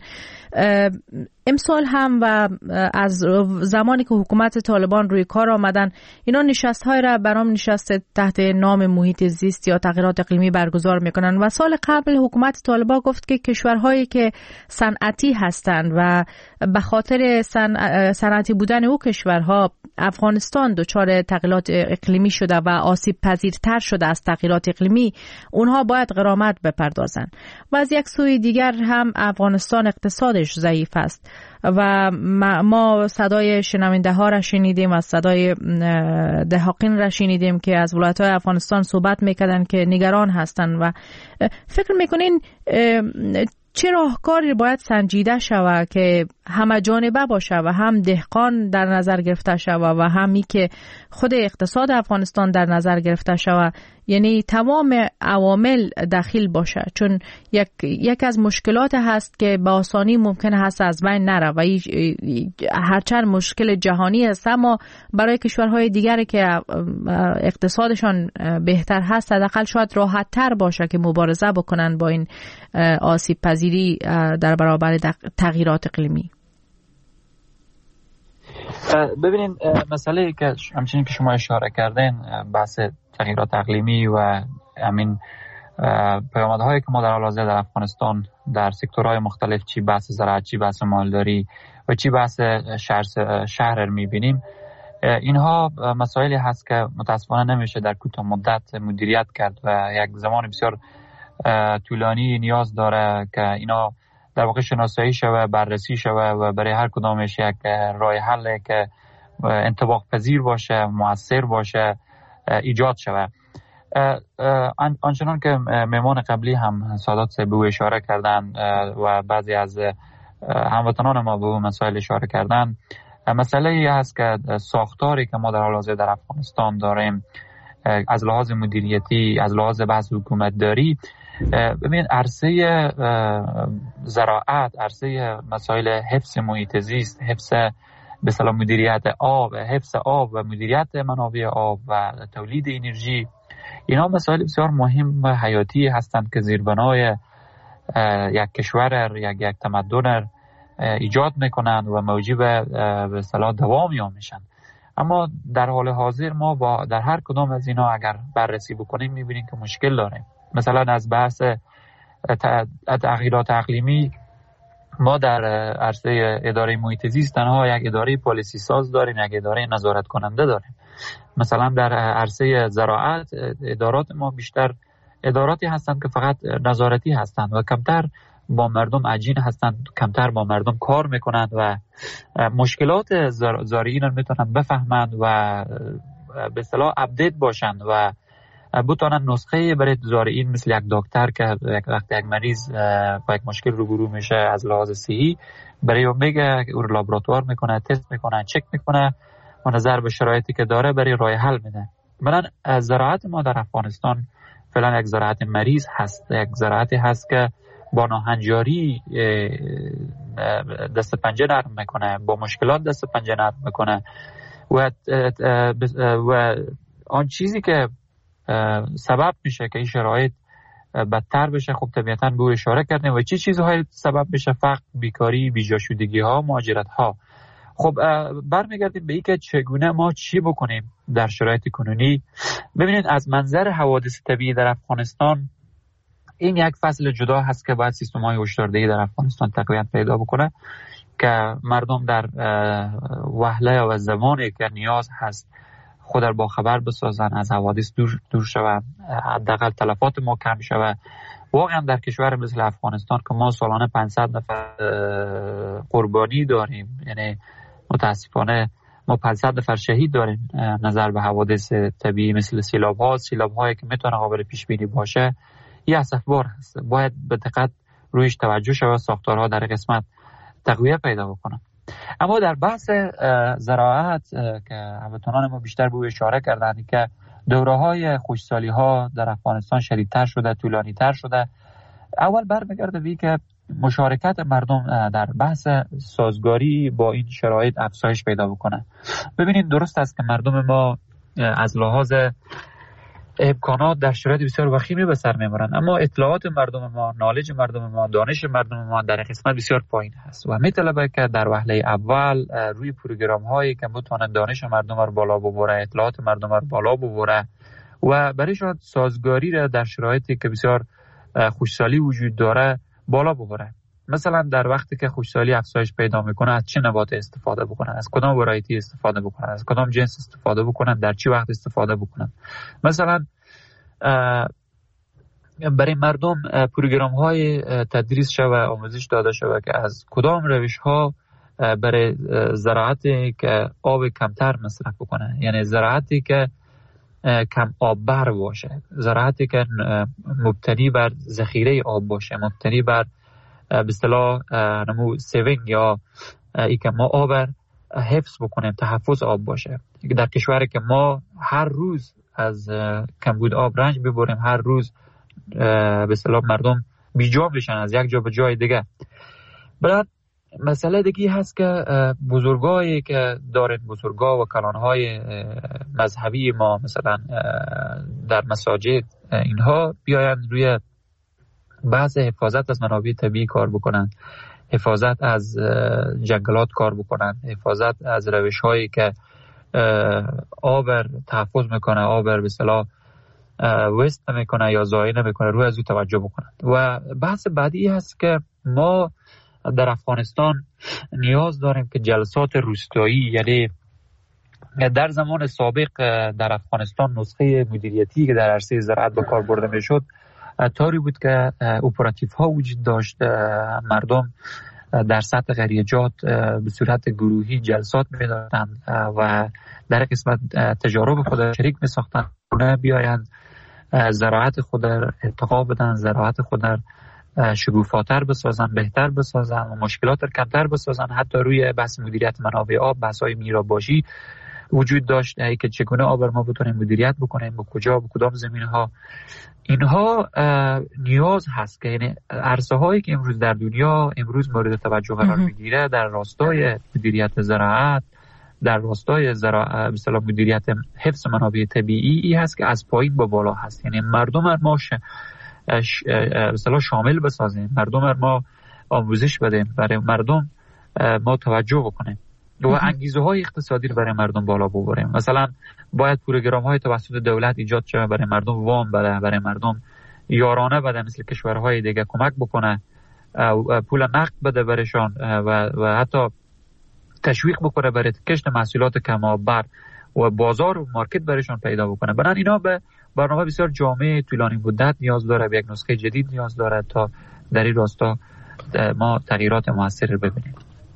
Speaker 1: امسال هم و از زمانی که حکومت طالبان روی کار آمدن اینا نشست‌های را برام نشست تحت نام محیط زیست یا تغییرات اقلیمی برگزار میکنن و سال قبل حکومت طالبان گفت که کشورهایی که صنعتی هستند و به خاطر صنعتی بودن او کشورها افغانستان دچار تغییرات اقلیمی شده و آسیب پذیرتر شده از تغییرات اقلیمی اونها باید غرامت بپردازند و از یک سوی دیگر هم افغانستان اقتصادش ضعیف است و ما صدای شنونده ها را شنیدیم و صدای دهقان را شنیدیم که از ولایت‌های افغانستان صحبت میکردن که نگران هستن و فکر میکنین چه راهکاری باید سنجیده شود که همه جانبه باشه و هم دهقان در نظر گرفته شود و همی که خود اقتصاد افغانستان در نظر گرفته شود، یعنی تمام عوامل دخیل باشه؟ چون یک از مشکلات هست که به آسانی ممکن هست از بین نره و هرچند مشکل جهانی است، اما برای کشورهای دیگری که اقتصادشان بهتر هست حداقل شاید راحت تر باشه که مبارزه بکنن با این آسیب پذیری در برابر تغییرات اقلیمی.
Speaker 3: ببینید مسئله که همچنین که شما اشاره کردین، بحث تغییرات اقلیمی و همین پیامدهایی که ما در حال حاضر در افغانستان در سکتورهای مختلف، چی بحث زراعت، چی بحث مالداری و چی بحث شهر میبینیم، اینها مسائلی هست که متاسفانه نمیشه در کوتاه مدت مدیریت کرد و یک زمان بسیار طولانی نیاز داره که اینا در واقع شناسایی شوه، بررسی شوه و برای هر کدامش یک راه حل که انطباق پذیر باشه، مؤثر باشه ایجاد شوه. آنچنان که مهمان قبلی هم سادات به او اشاره کردن و بعضی از هموطنان ما به او مسائل اشاره کردن، مسئله ای هست که ساختاری که ما در حال حاضر در افغانستان داریم از لحاظ مدیریتی، از لحاظ بحث حکومت داری، ببین عرصه زراعت، عرصه مسائل حفظ محیط زیست، حفظ به اصطلاح مدیریت آب، حفظ آب و مدیریت منابع آب و تولید انرژی، اینا مسائل بسیار مهم و حیاتی هستند که زیربنای یک کشور، یک تمدن ایجاد میکنند و موجب به اصطلاح دوام میشن. اما در حال حاضر ما در هر کدام از اینا اگر بررسی بکنیم میبینیم که مشکل داریم. مثلا از بحث تغییرات اقلیمی ما در عرصه اداره محیط زیست تنها یک اداره پالیسی ساز داریم، یک اداره نظارت کننده داریم. مثلا در عرصه زراعت ادارات ما بیشتر اداراتی هستند که فقط نظارتی هستند و کمتر با مردم عجین هستند، کمتر با مردم کار میکنند و مشکلات زارعین رو میتونن بفهمند و به اصطلاح اپدیت باشند و بتونن نسخه برای زارعین مثل یک دکتر که وقتی یک مریض با یک مشکل روبرو میشه از لحاظ صحی، برای اون میگه او رو لابراتوار میکنه، تست میکنه، چک میکنه و نظر به شرایطی که داره برای راه حل میده. مثلا زراعت ما در افغانستان فعلا یک زراعت مریض هست، یک زراعتی هست که با ناهنجاری دست پنجه نرم میکنه، با مشکلات دست پنجه نرم میکنه و آن چیزی که سبب میشه که این شرایط بدتر بشه، خب طبیعتاً به او اشاره کردیم و چیزهای سبب میشه؟ فقر، بیکاری، بیجاشودگی ها، مهاجرت ها. خب برمیگردیم به این که چگونه ما چی بکنیم در شرایط کنونی. ببینید از منظر حوادث طبیعی در افغانستان این یک فصل جدا هست که باید سیستم‌های هشداردهی در افغانستان تقویت پیدا بکنه که مردم در وهله و زمانی که نیاز هست خود را با خبر بسازن، از حوادث دور شوند، حداقل تلفات ما کم شود. واقعا در کشور مثل افغانستان که ما سالانه 500 نفر قربانی داریم، یعنی متاسفانه ما 500 نفر شهید داریم نظر به حوادث طبیعی مثل سیلاب‌هایی که میتونه قابل پیش بینی باشه، یه اسفبار هست. باید به دقت رویش توجه شود، ساختارها در قسمت تقویت پیدا بکنن. اما در بحث زراعت که هموطنان ما بیشتر به او اشاره کردند که دوره‌های خشکسالی‌ها در افغانستان شدیدتر شده، طولانی‌تر شده، اول برمیگرده به که مشارکت مردم در بحث سازگاری با این شرایط افزایش پیدا بکنه. ببینید درست است که مردم ما از لحاظ امکانات در شرایط بسیار وخیمی به سر میبرند، اما اطلاعات مردم ما، نالج مردم ما، دانش مردم ما در قسمت بسیار پایین هست و میطلبه که در وهله اول روی پروگرام هایی که بتونه دانش مردم رو بالا ببره، اطلاعات مردم رو بالا ببره و برایشان سازگاری را در شرایطی که بسیار خشکسالی وجود داره بالا ببره. مثلا در وقتی که خشکسالی افزایش پیدا میکنه از چه نبات استفاده بکنن، از کدام ورایتی استفاده بکنن، از کدام جنس استفاده بکنن، در چه وقت استفاده بکنن. مثلا برای مردم پروگرام های تدریس شوه، آموزش داده شوه که از کدام روش ها برای زراعتی که آب کمتر مصرف بکنه، یعنی زراعتی که کم آب بر باشه، زراعتی که مبتنی بر ذخیره آب باشه، مبتنی بر
Speaker 12: به اصطلاح نمو سیوینگ یا ای که ما آب حفظ بکنیم، تحفظ آب باشه. در کشوری که ما هر روز از کمبود آب رنج ببریم، هر روز به اصطلاح مردم بیجا بشن از یک جا به جای دیگه. بعد مسئله دیگه هست که بزرگایی که دارن، بزرگا و کلانهای مذهبی ما مثلا در مساجد، اینها بیاین روی بحث حفاظت از منابع طبیعی کار بکنن، حفاظت از جنگلات کار بکنن، حفاظت از روش‌هایی که آب تحفظ میکنه، آب به اصطلاح وست نمیکنه یا ضایع نمیکنه، روی از او توجه بکنن. و بحث بعدی هست که ما در افغانستان نیاز داریم که جلسات روستایی، یعنی در زمان سابق در افغانستان نسخه مدیریتی که در عرصه زراعت به کار برده میشد طوری بود که اپراتیو ها وجود داشت، مردم در سطح قریجات به صورت گروهی جلسات می‌داشتند و در قسمت تجارب خود شریک می‌ساختند، بیایند زراعت خود ارتقا بدن، زراعت خود شگوفاتر بسازن، بهتر بسازن و مشکلات کمتر بسازن. حتی روی بحث مدیریت منابع آب بحث‌های میراباشی وجود داشت که چگونه آب ما بتونیم مدیریت بکنیم، به کجا، به کدام زمین‌ها. اینها نیاز هست که یعنی عرصه هایی که امروز در دنیا امروز مورد توجه قرار میگیره در راستای مدیریت زراعت، در راستای مثلا مدیریت حفظ منابع طبیعی هست که از پایین به بالا هست. یعنی مردم ما مثلا شامل بسازیم، مردم ما آموزش بدیم، برای مردم ما توجه بکنیم و انگیزه های اقتصادی رو برای مردم بالا ببریم. مثلا باید پروگرام های توسط دولت ایجاد شود برای مردم وام بده، برای مردم یارانه بده، مثل کشورهای دیگه کمک بکنه، پول نقد بده برشان و حتی تشویق بکنه برای کشت محصولات کم‌آب و بازار و مارکت برشان پیدا بکنه. بنابراین اینا به برنامه بسیار جامع طولانی مدت نیاز داره، به یک نسخه جدید نیاز داره تا در این راستا ما تغییرات موثر رو ببینیم.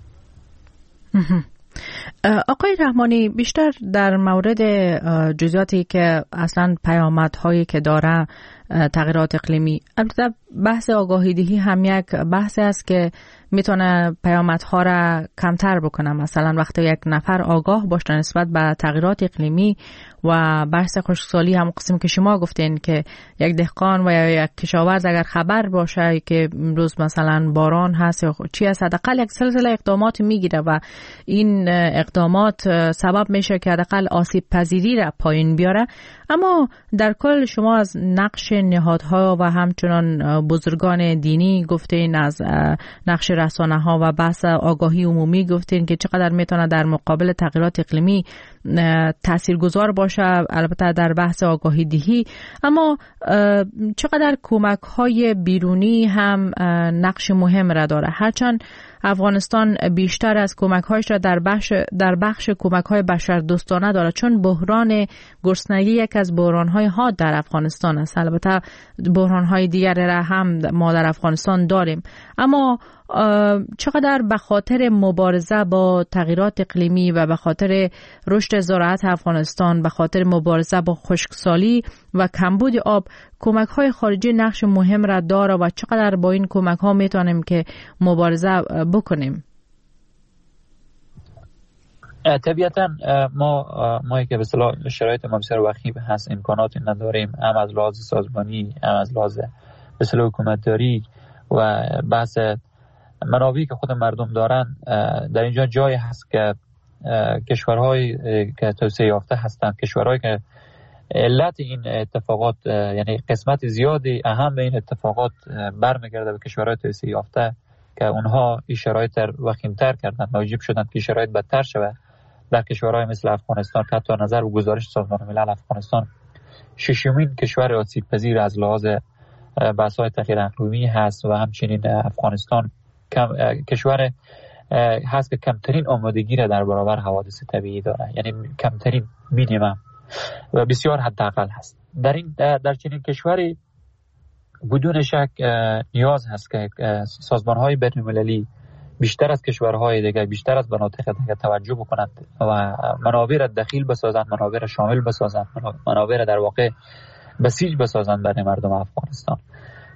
Speaker 1: آقای رحمانی، بیشتر در مورد جزئیاتی که اصلا پیامدهایی که داره تغییرات اقلیمی، البته بحث آگاهی دهی هم یک بحثی است که میتونه پیامدها را کمتر بکنه. مثلا وقتی یک نفر آگاه باشه نسبت به تغییرات اقلیمی و بحث خشکسالی، هم قسم که شما گفتین که یک دهقان و یا یک کشاورز اگر خبر باشه که امروز مثلا باران هست یا چی هست، حداقل یک سلسله اقدامات میگیره و این اقدامات سبب میشه که حداقل آسیب پذیری را پایین بیاره. اما در کل شما از نقش نهادها و همچنان بزرگان دینی گفتین، از نقش رسانه ها و بحث آگاهی عمومی گفتین که چقدر میتونه در مقابل تغییرات اقلیمی تاثیرگذار باشه، البته در بحث آگاهی دهی. اما چقدر کمک های بیرونی هم نقش مهم را داره، هرچند افغانستان بیشتر از کمک هایش را در بخش کمک های بشردوستانه داره، چون بحران گرسنگی یک از بحران های حاد در افغانستان است. البته بحران های دیگر را هم ما در افغانستان داریم، اما چقدر به خاطر مبارزه با تغییرات اقلیمی و به خاطر رشد زراعت افغانستان، به خاطر مبارزه با خشکسالی و کمبود آب، کمک های خارجی نقش مهم را داره و چقدر با این کمک ها میتونیم که مبارزه بکنیم؟
Speaker 12: طبیعتا ما که به اصطلاح شرایط ما بسیار وخیم هست، امکاناتی نداریم، هم از لحاظ سازمانی، هم از لحاظ به اصطلاح حکومتداری و بحث منابعی که خود مردم دارن. در اینجا جایی هست که کشورهایی که توسعه یافته هستند، کشورهایی که علت این اتفاقات، یعنی قسمت زیادی اهم این اتفاقات برمیگرده به کشورهای توسعه یافته که اونها این شرایط وخیم‌تر کردن، موجب شدن که شرایط بدتر شود. در کشورهای مثل افغانستان که حتی نظر به گزارش سازمان ملل افغانستان ششمین کشور آسیب پذیر از لحاظ بحث‌های تغییر اقلیمی هست و همچنین افغانستان کشور هست که کمترین آمادگی را در برابر حوادث طبیعی داره، یعنی کمترین مینیمم و بسیار حداقل هست. در چنین کشوری بدون شک نیاز هست که سازمان‌های بین‌المللی بیشتر از کشورهای دیگه، بیشتر از مناطق دیگه توجه بکنند و منابع را دخیل بسازند، منابع را شامل بسازند، منابع را در واقع بسیج بسازند برای مردم افغانستان.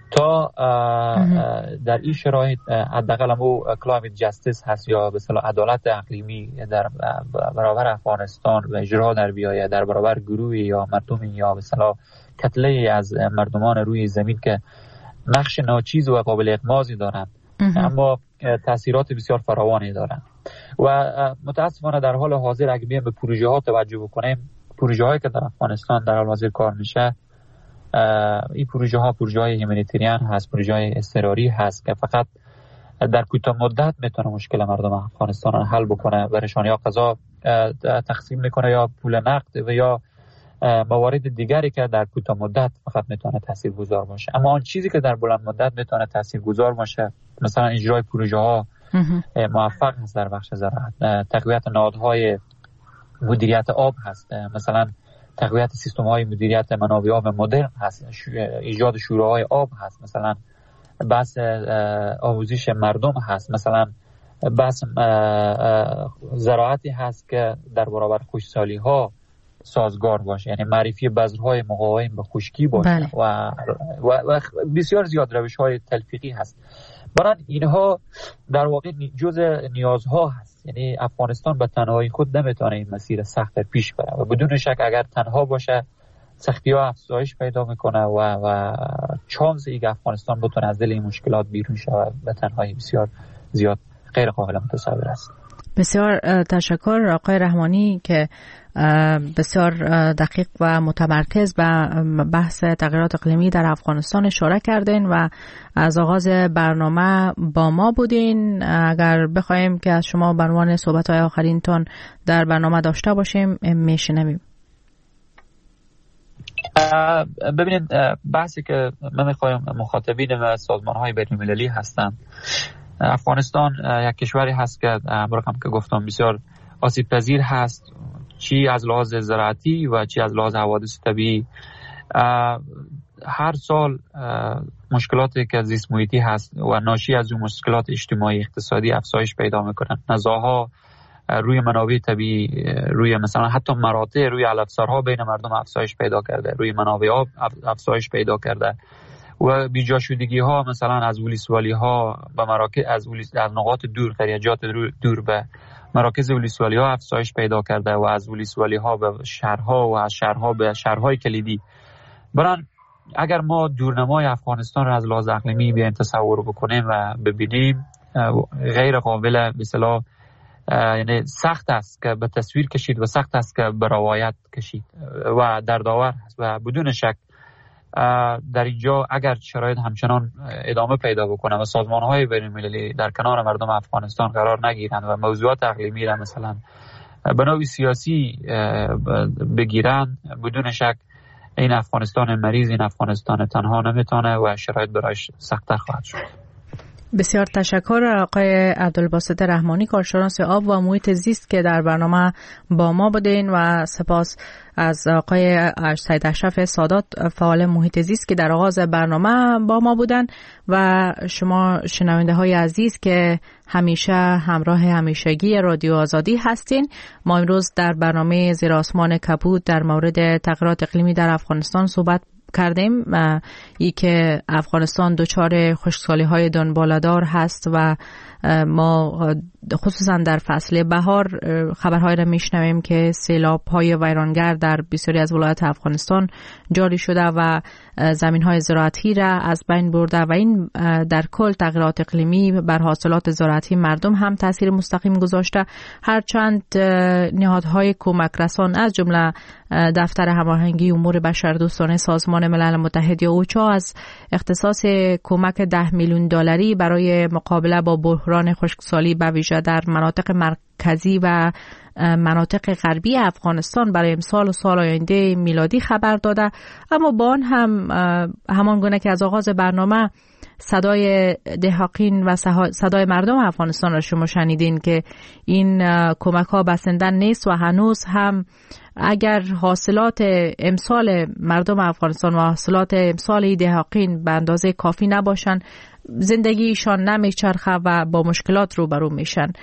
Speaker 12: تا در این شرایط حداقل همو کلایمت جستیس هست یا به اصطلاح عدالت اقلیمی در برابر افغانستان و اجرا در بیاید در برابر گروهی یا مردمی یا به اصطلاح کتله از مردمان روی زمین که نقش ناچیز و قابل اغماضی دارند اما تاثیرات بسیار فراوانی دارند و متاسفانه در حال حاضر اگه بیایم به پروژه ها توجه بکنیم، پروژه هایی که در افغانستان در حال حاضر کار میشه، این پروژه های هیومانیتریان هست، پروژه های اضطراری هست که فقط در کوتاه مدت میتونه مشکل مردم افغانستان رو حل بکنه و رشانی ها غذا تقسیم میکنه یا پول نقد و یا موارد دیگری که در کوتاه مدت فقط میتونه تاثیرگذار باشه. اما آن چیزی که در بلند مدت میتونه تاثیرگذار باشه مثلا اجرای پروژه ها موفق هست در بخش زراعت، تقویت نهادهای مدیریت آب هست، مثلا تقویت سیستم های مدیریت منابع آب مدرن هست، ایجاد شوراهای آب هست، مثلا بحث آموزش مردم هست، مثلا بحث زراعتی هست که در برابر خشکسالی ها سازگار باشه، یعنی معرفی بذرهای مقاوم به خشکی باشه. بله. و بسیار زیاد روش های تلفیقی هست. برای اینها در واقع جزء نیازها هست، یعنی افغانستان به تنهایی خود نمیتونه این مسیر سخت پیش بره و بدون شک اگر تنها باشه سختی ها افزایش پیدا میکنه و چانس اینکه افغانستان بتونه از دل این مشکلات بیرون شود به تنهایی بسیار زیاد غیر قابل متصور است.
Speaker 1: بسیار تشکر آقای رحمانی که بسیار دقیق و متمرکز به بحث تغییرات اقلیمی در افغانستان اشاره کردین و از آغاز برنامه با ما بودین. اگر بخوایم که از شما به عنوان صحبت‌های آخرینتون در برنامه داشته باشیم میشنویم.
Speaker 12: ببینید بحثی که من میخوایم مخاطبین و سازمان‌های بین‌المللی هستن، افغانستان یک کشوری هست که برقم که گفتم بسیار آسیب پذیر هست، چی از لحاظ زراعتی و چی از لحاظ حوادث طبیعی. هر سال مشکلاتی که زیست محیطی هست و ناشی از اون مشکلات اجتماعی اقتصادی افزایش پیدا میکنن. نزاع‌ها روی منابع طبیعی، روی مثلا حتی مراتع، روی علف‌سرها بین مردم افزایش پیدا کرده، روی منابع آب افزایش پیدا کرده و بیجا شدگی ها مثلا از ولسوالی ها به مراکز از نقاط دور، قریجات دور به مراکز ولسوالی ها افزایش پیدا کرده و از ولسوالی ها به شهرها و از شهرها به شهرهای کلیدی. بران اگر ما دورنمای افغانستان را از لحاظ اقلیمی بیایم تصور بکنیم و ببینیم، غیر قابل به اصطلاح یعنی سخت است که به تصویر کشید و سخت است که به روایت کشید و دردآور است و بدون شک در اینجا اگر شرایط همچنان ادامه پیدا بکنه و سازمان‌های بین‌المللی در کنار مردم افغانستان قرار نگیرند و موضوعات اقلیمی را مثلا به نوعی سیاسی بگیرند، بدون شک این افغانستان مریض، این افغانستان تنها نمیتونه و شرایط برایش سخت‌تر خواهد شد.
Speaker 1: بسیار تشکر آقای عبدالباسط رحمانی، کارشناس آب و محیط زیست که در برنامه با ما بودین و سپاس از آقای سید اشرف سادات فعال محیط زیست که در آغاز برنامه با ما بودن و شما شنونده های عزیز که همیشه همراه همیشگی رادیو آزادی هستین. ما امروز در برنامه زیر آسمان کبود در مورد تغییرات اقلیمی در افغانستان صحبت کردیم. ای که افغانستان دچار خشکسالی‌های دنباله‌دار هست و ما خصوصا در فصل بهار خبرهایی را میشنویم که سیلاب‌های ویرانگر در بسیاری از ولایات افغانستان جاری شده و زمین‌های زراعتی را از بین برده و این در کل تغییرات اقلیمی بر حاصلات زراعتی مردم هم تاثیر مستقیم گذاشته. هرچند نهادهای کمک رسان از جمله دفتر هماهنگی امور بشردوستانه سازمان ملل متحد یا اوچا از اختصاص کمک 10 میلیون دلاری برای مقابله با بحران خشکسالی به ویژه در مناطق مرکزی و مناطق غربی افغانستان برای امسال و سال آینده میلادی خبر داده. اما با آن هم همان گونه که از آغاز برنامه صدای دهقین و صدای مردم افغانستان را شما شنیدین که این کمک ها بسنده نیست و هنوز هم اگر حاصلات امسال مردم افغانستان و حاصلات امسال دهقین به اندازه کافی نباشن، زندگیشان نمیچرخه و با مشکلات روبرو میشن.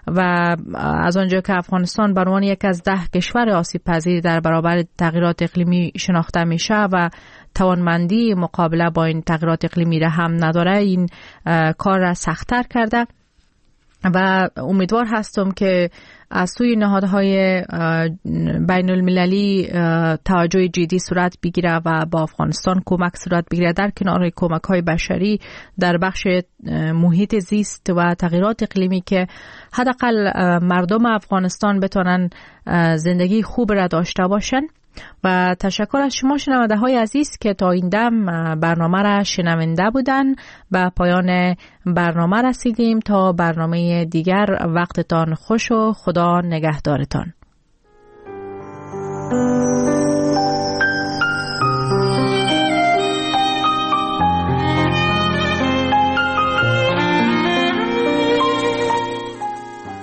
Speaker 1: و از آنجا که افغانستان به عنوان یک از 10 کشور آسیب پذیر در برابر تغییرات اقلیمی شناخته میشه و توانمندی مقابله با این تغییرات اقلیمی را هم نداره، این کار را سخت‌تر کرده و امیدوار هستم که از سوی نهادهای بین المللی توجه جدی صورت بگیره و با افغانستان کمک صورت بگیره در کنار کمک های بشری در بخش محیط زیست و تغییرات اقلیمی که حداقل مردم افغانستان بتونن زندگی خوب را داشته باشن. و تشکر از شما شنونده های عزیز که تا این دم برنامه را شنونده بودن. به پایان برنامه رسیدیم. تا برنامه دیگر وقتتان خوش و خدا نگهدارتان.